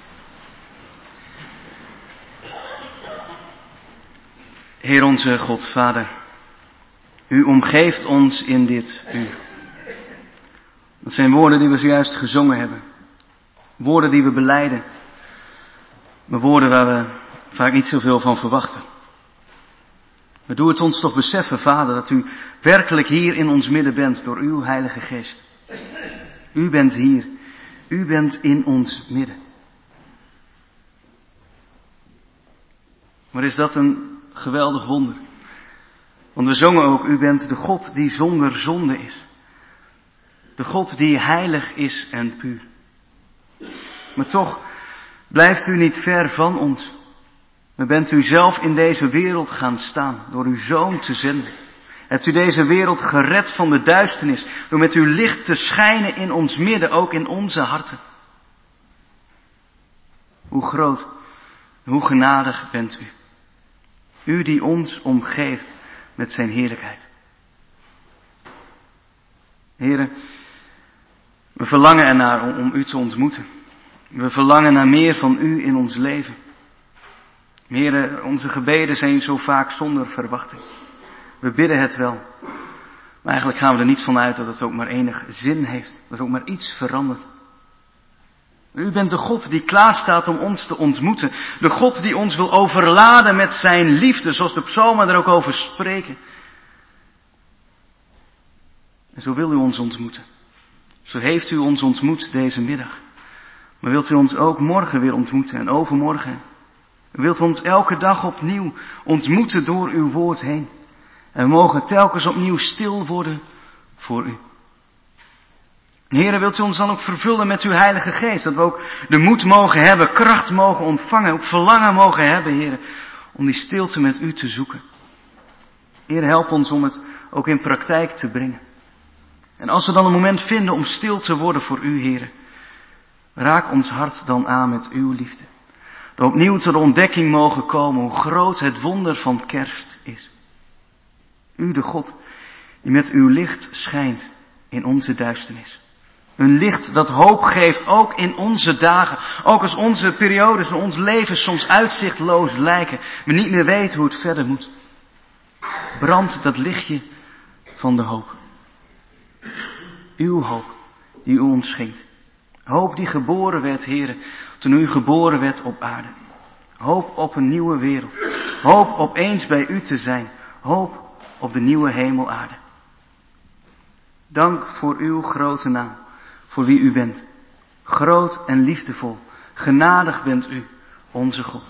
Heer onze God, Vader, U omgeeft ons in dit uur. Dat zijn woorden die we zojuist gezongen hebben. Woorden die we belijden. Maar woorden waar we vaak niet zoveel van verwachten. Maar doe het ons toch beseffen, Vader, dat U werkelijk hier in ons midden bent door Uw Heilige Geest. U bent hier. U bent in ons midden. Maar is dat een geweldig wonder? Want we zongen ook, U bent de God die zonder zonde is. De God die heilig is en puur. Maar toch blijft U niet ver van ons. Maar bent U zelf in deze wereld gaan staan door Uw Zoon te zenden. Hebt U deze wereld gered van de duisternis door met Uw licht te schijnen in ons midden, ook in onze harten. Hoe groot, hoe genadig bent U. U die ons omgeeft met zijn heerlijkheid. Heren, we verlangen ernaar om U te ontmoeten. We verlangen naar meer van U in ons leven. Heren, onze gebeden zijn zo vaak zonder verwachting. We bidden het wel. Maar eigenlijk gaan we er niet van uit dat het ook maar enig zin heeft. Dat ook maar iets verandert. U bent de God die klaar staat om ons te ontmoeten. De God die ons wil overladen met zijn liefde, zoals de psalmen er ook over spreken. En zo wil U ons ontmoeten. Zo heeft U ons ontmoet deze middag. Maar wilt U ons ook morgen weer ontmoeten en overmorgen? U wilt ons elke dag opnieuw ontmoeten door Uw woord heen. En we mogen telkens opnieuw stil worden voor U. En Heere, wilt U ons dan ook vervullen met Uw Heilige Geest. Dat we ook de moed mogen hebben, kracht mogen ontvangen, ook verlangen mogen hebben, Heere, om die stilte met U te zoeken. Heere, help ons om het ook in praktijk te brengen. En als we dan een moment vinden om stil te worden voor U, Heere, raak ons hart dan aan met Uw liefde. Dat we opnieuw tot de ontdekking mogen komen hoe groot het wonder van kerst is. U, de God, die met Uw licht schijnt in onze duisternis. Een licht dat hoop geeft, ook in onze dagen. Ook als onze periodes en ons leven soms uitzichtloos lijken. We niet meer weten hoe het verder moet. Brandt dat lichtje van de hoop. Uw hoop die U ons schenkt. Hoop die geboren werd, Heere, toen U geboren werd op aarde. Hoop op een nieuwe wereld. Hoop opeens bij U te zijn. Hoop op de nieuwe hemel-aarde. Dank voor Uw grote naam. Voor wie U bent. Groot en liefdevol. Genadig bent U, onze God.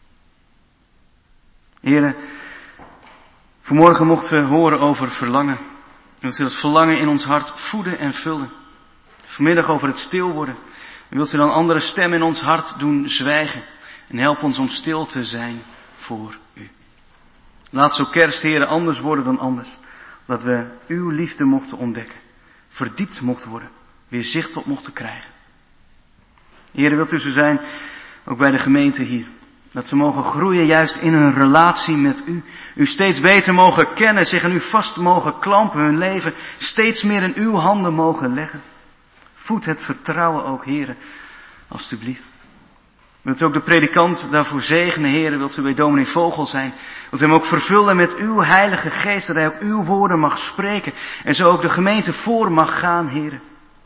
Heren, vanmorgen mochten we horen over verlangen. Wilt U dat verlangen in ons hart voeden en vullen. Vanmiddag over het stil worden. En wilt U dan andere stemmen in ons hart doen zwijgen. En help ons om stil te zijn voor U. Laat zo kerst, Heren, anders worden dan anders. Dat we Uw liefde mochten ontdekken. Verdiept mochten worden. Weer zicht op mochten krijgen. Heren, wilt U zo zijn, ook bij de gemeente hier. Dat ze mogen groeien juist in hun relatie met U. U steeds beter mogen kennen, zich aan U vast mogen klampen. Hun leven steeds meer in Uw handen mogen leggen. Voed het vertrouwen ook, Heren, alstublieft. Wilt U ook de predikant daarvoor zegenen, Heren? Wilt U bij dominee Vogel zijn? Wilt U hem ook vervullen met Uw Heilige Geest, dat hij ook Uw woorden mag spreken. En zo ook de gemeente voor mag gaan, Heren.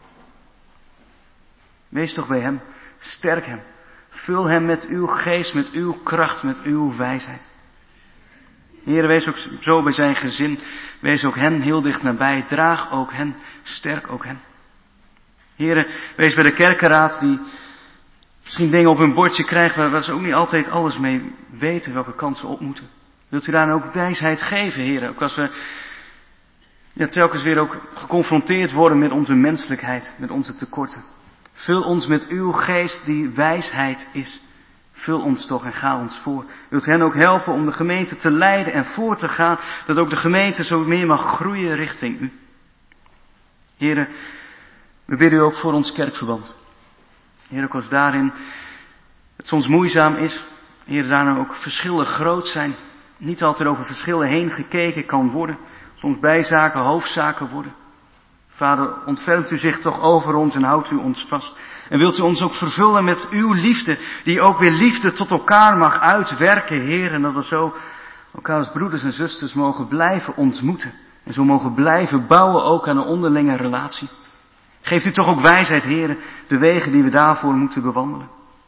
Wees toch bij hem. Sterk hem. Vul hem met Uw geest, met Uw kracht, met Uw wijsheid. Heren, wees ook zo bij zijn gezin. Wees ook hen heel dicht nabij. Draag ook hen. Sterk ook hen. Heren, wees bij de kerkenraad die misschien dingen op hun bordje krijgen waar ze ook niet altijd alles mee weten, welke kansen op moeten. Wilt U daar nou ook wijsheid geven, Heren? Ook als we telkens weer ook geconfronteerd worden met onze menselijkheid, met onze tekorten. Vul ons met Uw geest die wijsheid is. Vul ons toch en ga ons voor. Wilt hen ook helpen om de gemeente te leiden en voor te gaan, dat ook de gemeente zo meer mag groeien richting U. Heren, we bidden U ook voor ons kerkverband. Heer, ook als daarin het soms moeizaam is, Heer, daarna ook verschillen groot zijn. Niet altijd over verschillen heen gekeken kan worden. Soms bijzaken, hoofdzaken worden. Vader, ontfermt u zich toch over ons en houdt u ons vast. En wilt u ons ook vervullen met uw liefde, die ook weer liefde tot elkaar mag uitwerken, Heer. En dat we zo elkaar als broeders en zusters mogen blijven ontmoeten. En zo mogen blijven bouwen ook aan een onderlinge relatie. Geeft u toch ook wijsheid, Heer, de wegen die we daarvoor moeten bewandelen.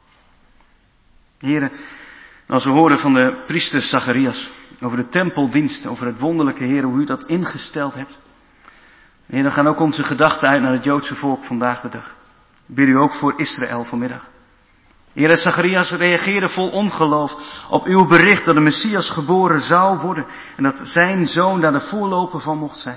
Heer, als we horen van de priester Zacharias, over de tempeldienst, over het wonderlijke, Heer, hoe u dat ingesteld hebt. Heer, dan gaan ook onze gedachten uit naar het Joodse volk vandaag de dag. Ik bid u ook voor Israël vanmiddag. Heer, Zacharias reageerde vol ongeloof op uw bericht dat de Messias geboren zou worden en dat zijn zoon daar de voorloper van mocht zijn.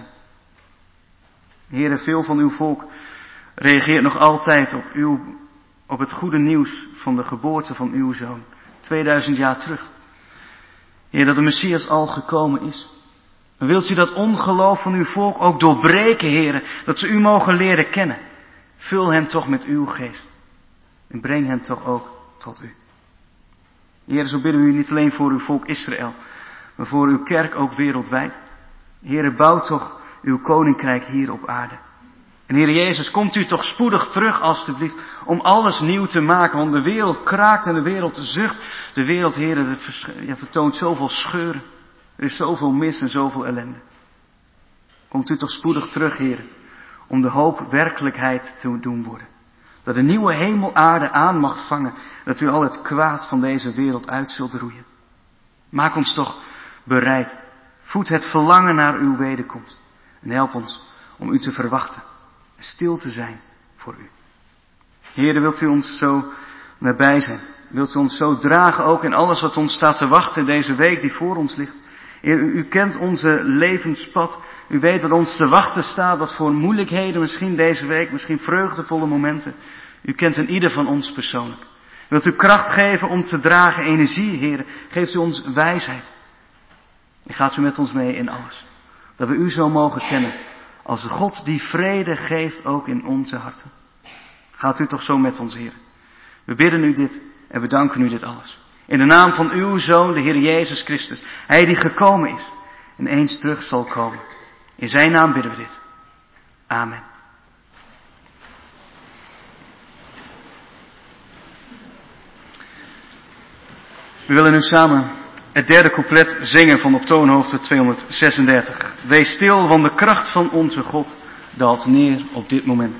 Heer, veel van uw volk reageert nog altijd op het goede nieuws van de geboorte van uw zoon, 2000 jaar terug. Heer, dat de Messias al gekomen is. Maar wilt u dat ongeloof van uw volk ook doorbreken, Heer, dat ze u mogen leren kennen? Vul hen toch met uw geest. En breng hen toch ook tot u. Heer, zo bidden we u niet alleen voor uw volk Israël, maar voor uw kerk ook wereldwijd. Heer, bouw toch uw koninkrijk hier op aarde. En Heer Jezus, komt u toch spoedig terug alstublieft om alles nieuw te maken. Want de wereld kraakt en de wereld zucht. De wereld, Heer, vertoont zoveel scheuren. Er is zoveel mis en zoveel ellende. Komt u toch spoedig terug, Heer, om de hoop werkelijkheid te doen worden. Dat de nieuwe hemel aarde aan mag vangen. Dat u al het kwaad van deze wereld uit zult roeien. Maak ons toch bereid. Voed het verlangen naar uw wederkomst. En help ons om u te verwachten. En stil te zijn voor u. Heer, wilt u ons zo nabij zijn. Wilt u ons zo dragen ook in alles wat ons staat te wachten in deze week die voor ons ligt. Heer, u kent onze levenspad. U weet wat ons te wachten staat, wat voor moeilijkheden misschien deze week, misschien vreugdevolle momenten. U kent een ieder van ons persoonlijk. Wilt u kracht geven om te dragen, energie, Heer. Geeft u ons wijsheid. En gaat u met ons mee in alles. Dat we u zo mogen kennen als de God die vrede geeft ook in onze harten. Gaat u toch zo met ons, Heer. We bidden u dit en we danken u dit alles. In de naam van uw Zoon, de Heer Jezus Christus. Hij die gekomen is en eens terug zal komen. In zijn naam bidden we dit. Amen. We willen nu samen het derde couplet zingen van op toonhoogte 236. Wees stil, want de kracht van onze God daalt neer op dit moment.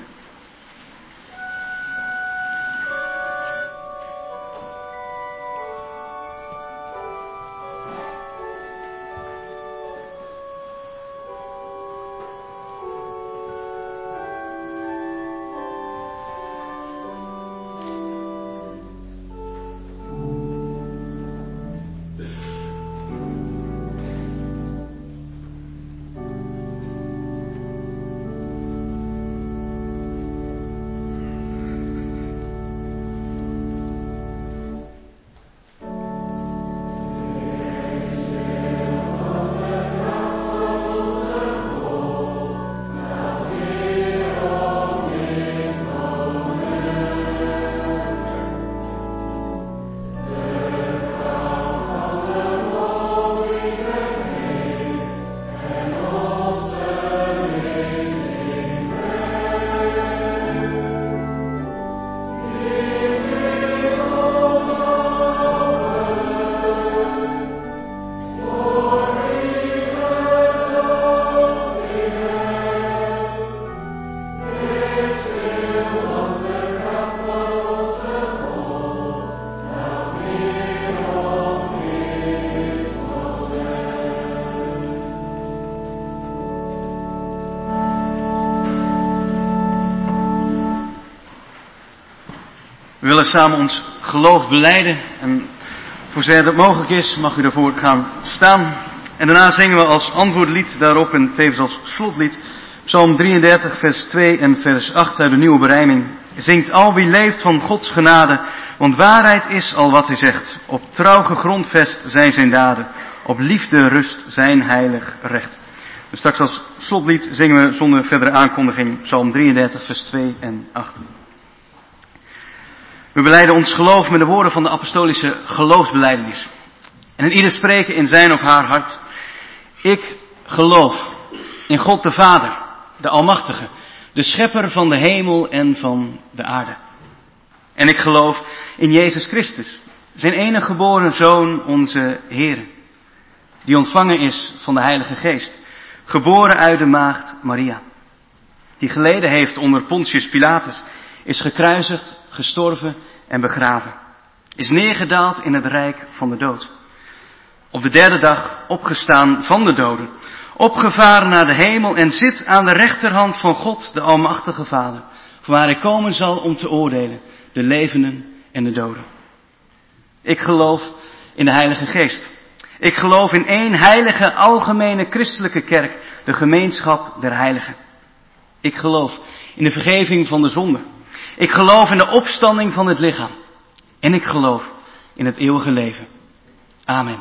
We willen samen ons geloof belijden en voor zover dat mogelijk is mag u daarvoor gaan staan. En daarna zingen we als antwoordlied daarop en tevens als slotlied Psalm 33 vers 2 en vers 8 uit de nieuwe berijming. Zingt al wie leeft van Gods genade, want waarheid is al wat hij zegt. Op trouw gegrondvest zijn zijn daden, op liefde rust zijn heilig recht. Dus straks als slotlied zingen we zonder verdere aankondiging Psalm 33 vers 2 en 8. We belijden ons geloof met de woorden van de apostolische geloofsbelijdenis. En in ieder spreken in zijn of haar hart. Ik geloof in God de Vader, de Almachtige, de schepper van de hemel en van de aarde. En ik geloof in Jezus Christus, zijn enige geboren Zoon, onze Heer, die ontvangen is van de Heilige Geest, geboren uit de maagd Maria, die geleden heeft onder Pontius Pilatus, is gekruisigd, gestorven en begraven, is neergedaald in het rijk van de dood. Op de derde dag opgestaan van de doden, opgevaren naar de hemel en zit aan de rechterhand van God, de Almachtige Vader, waar hij komen zal om te oordelen, de levenden en de doden. Ik geloof in de Heilige Geest. Ik geloof in één heilige, algemene christelijke kerk, de gemeenschap der heiligen. Ik geloof in de vergeving van de zonde. Ik geloof in de opstanding van het lichaam. En ik geloof in het eeuwige leven. Amen.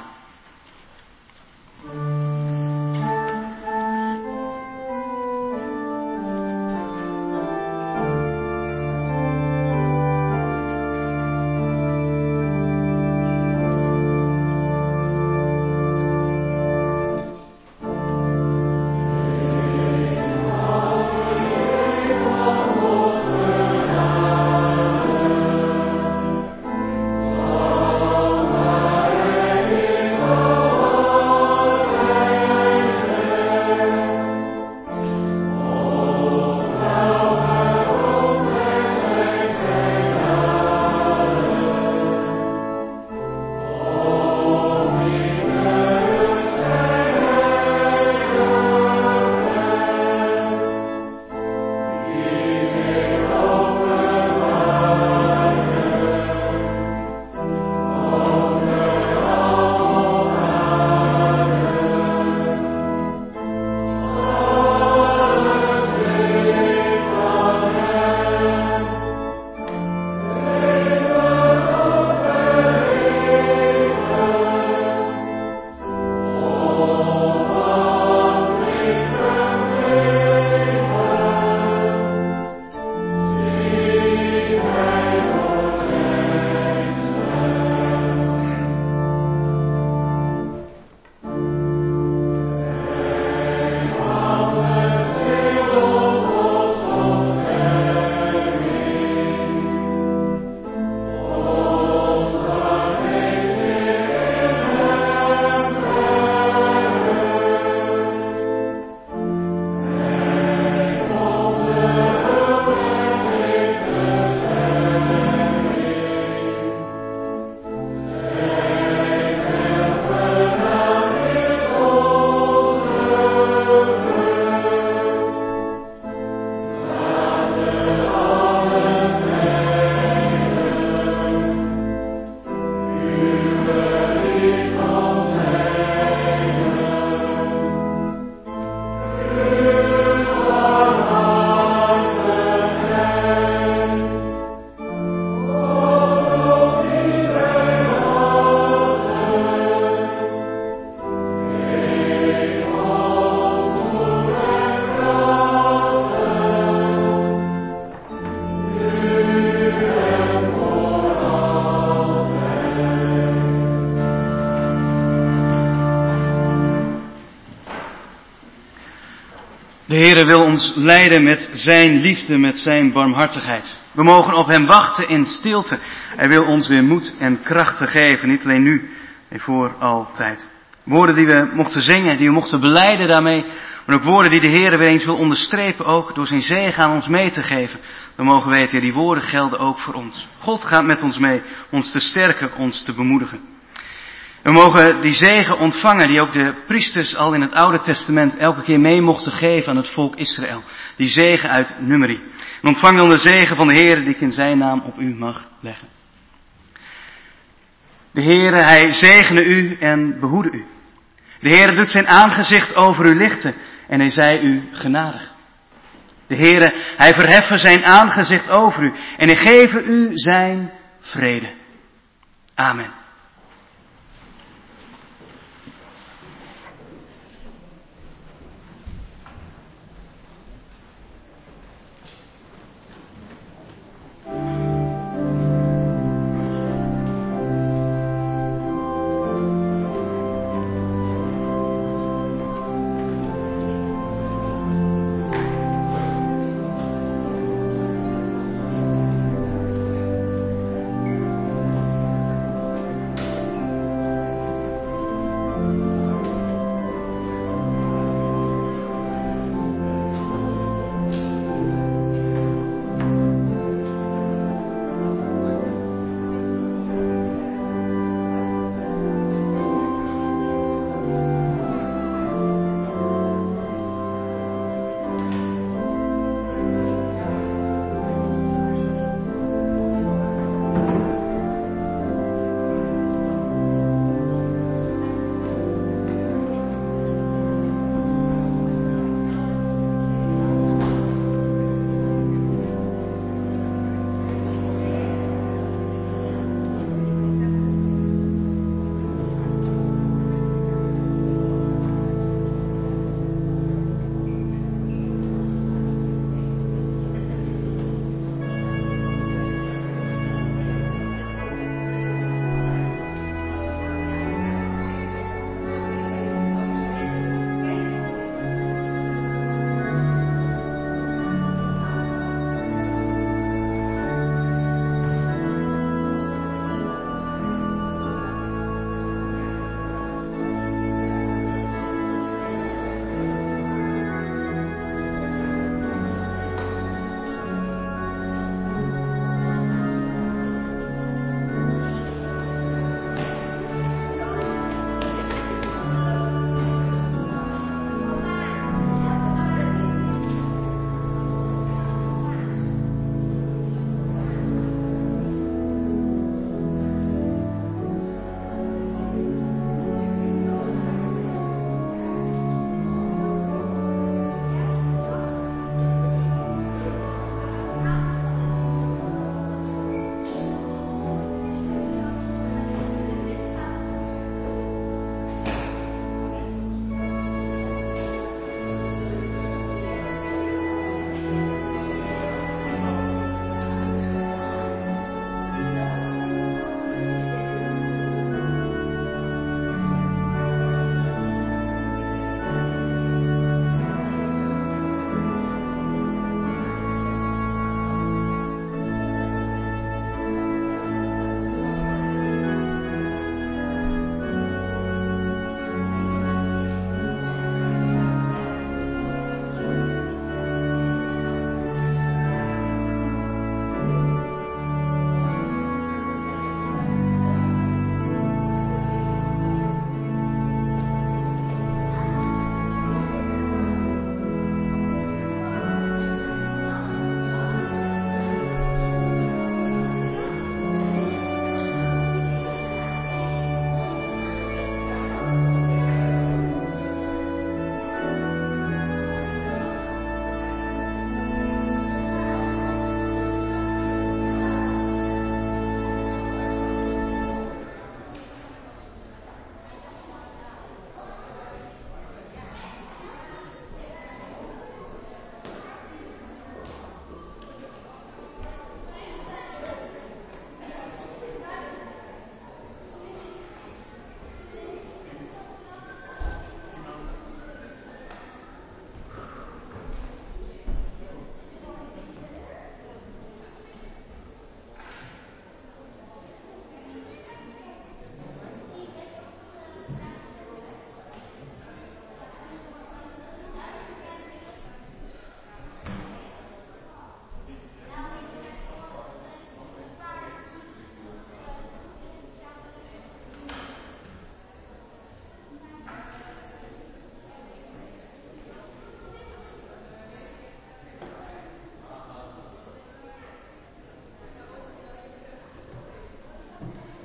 De Heere wil ons leiden met zijn liefde, met zijn barmhartigheid. We mogen op hem wachten in stilte. Hij wil ons weer moed en krachten geven, niet alleen nu, maar voor altijd. Woorden die we mochten zingen, die we mochten belijden daarmee, maar ook woorden die de Heere weer eens wil onderstrepen, ook door zijn zegen aan ons mee te geven. Dan mogen we weten, die woorden gelden ook voor ons. God gaat met ons mee, ons te sterken, ons te bemoedigen. We mogen die zegen ontvangen die ook de priesters al in het Oude Testament elke keer mee mochten geven aan het volk Israël. Die zegen uit Numeri. En ontvang dan de zegen van de Heere die ik in zijn naam op u mag leggen. De Heere, hij zegene u en behoede u. De Heere doet zijn aangezicht over u lichten en hij zij u genadig. De Heere, hij verheffen zijn aangezicht over u en hij geven u zijn vrede. Amen.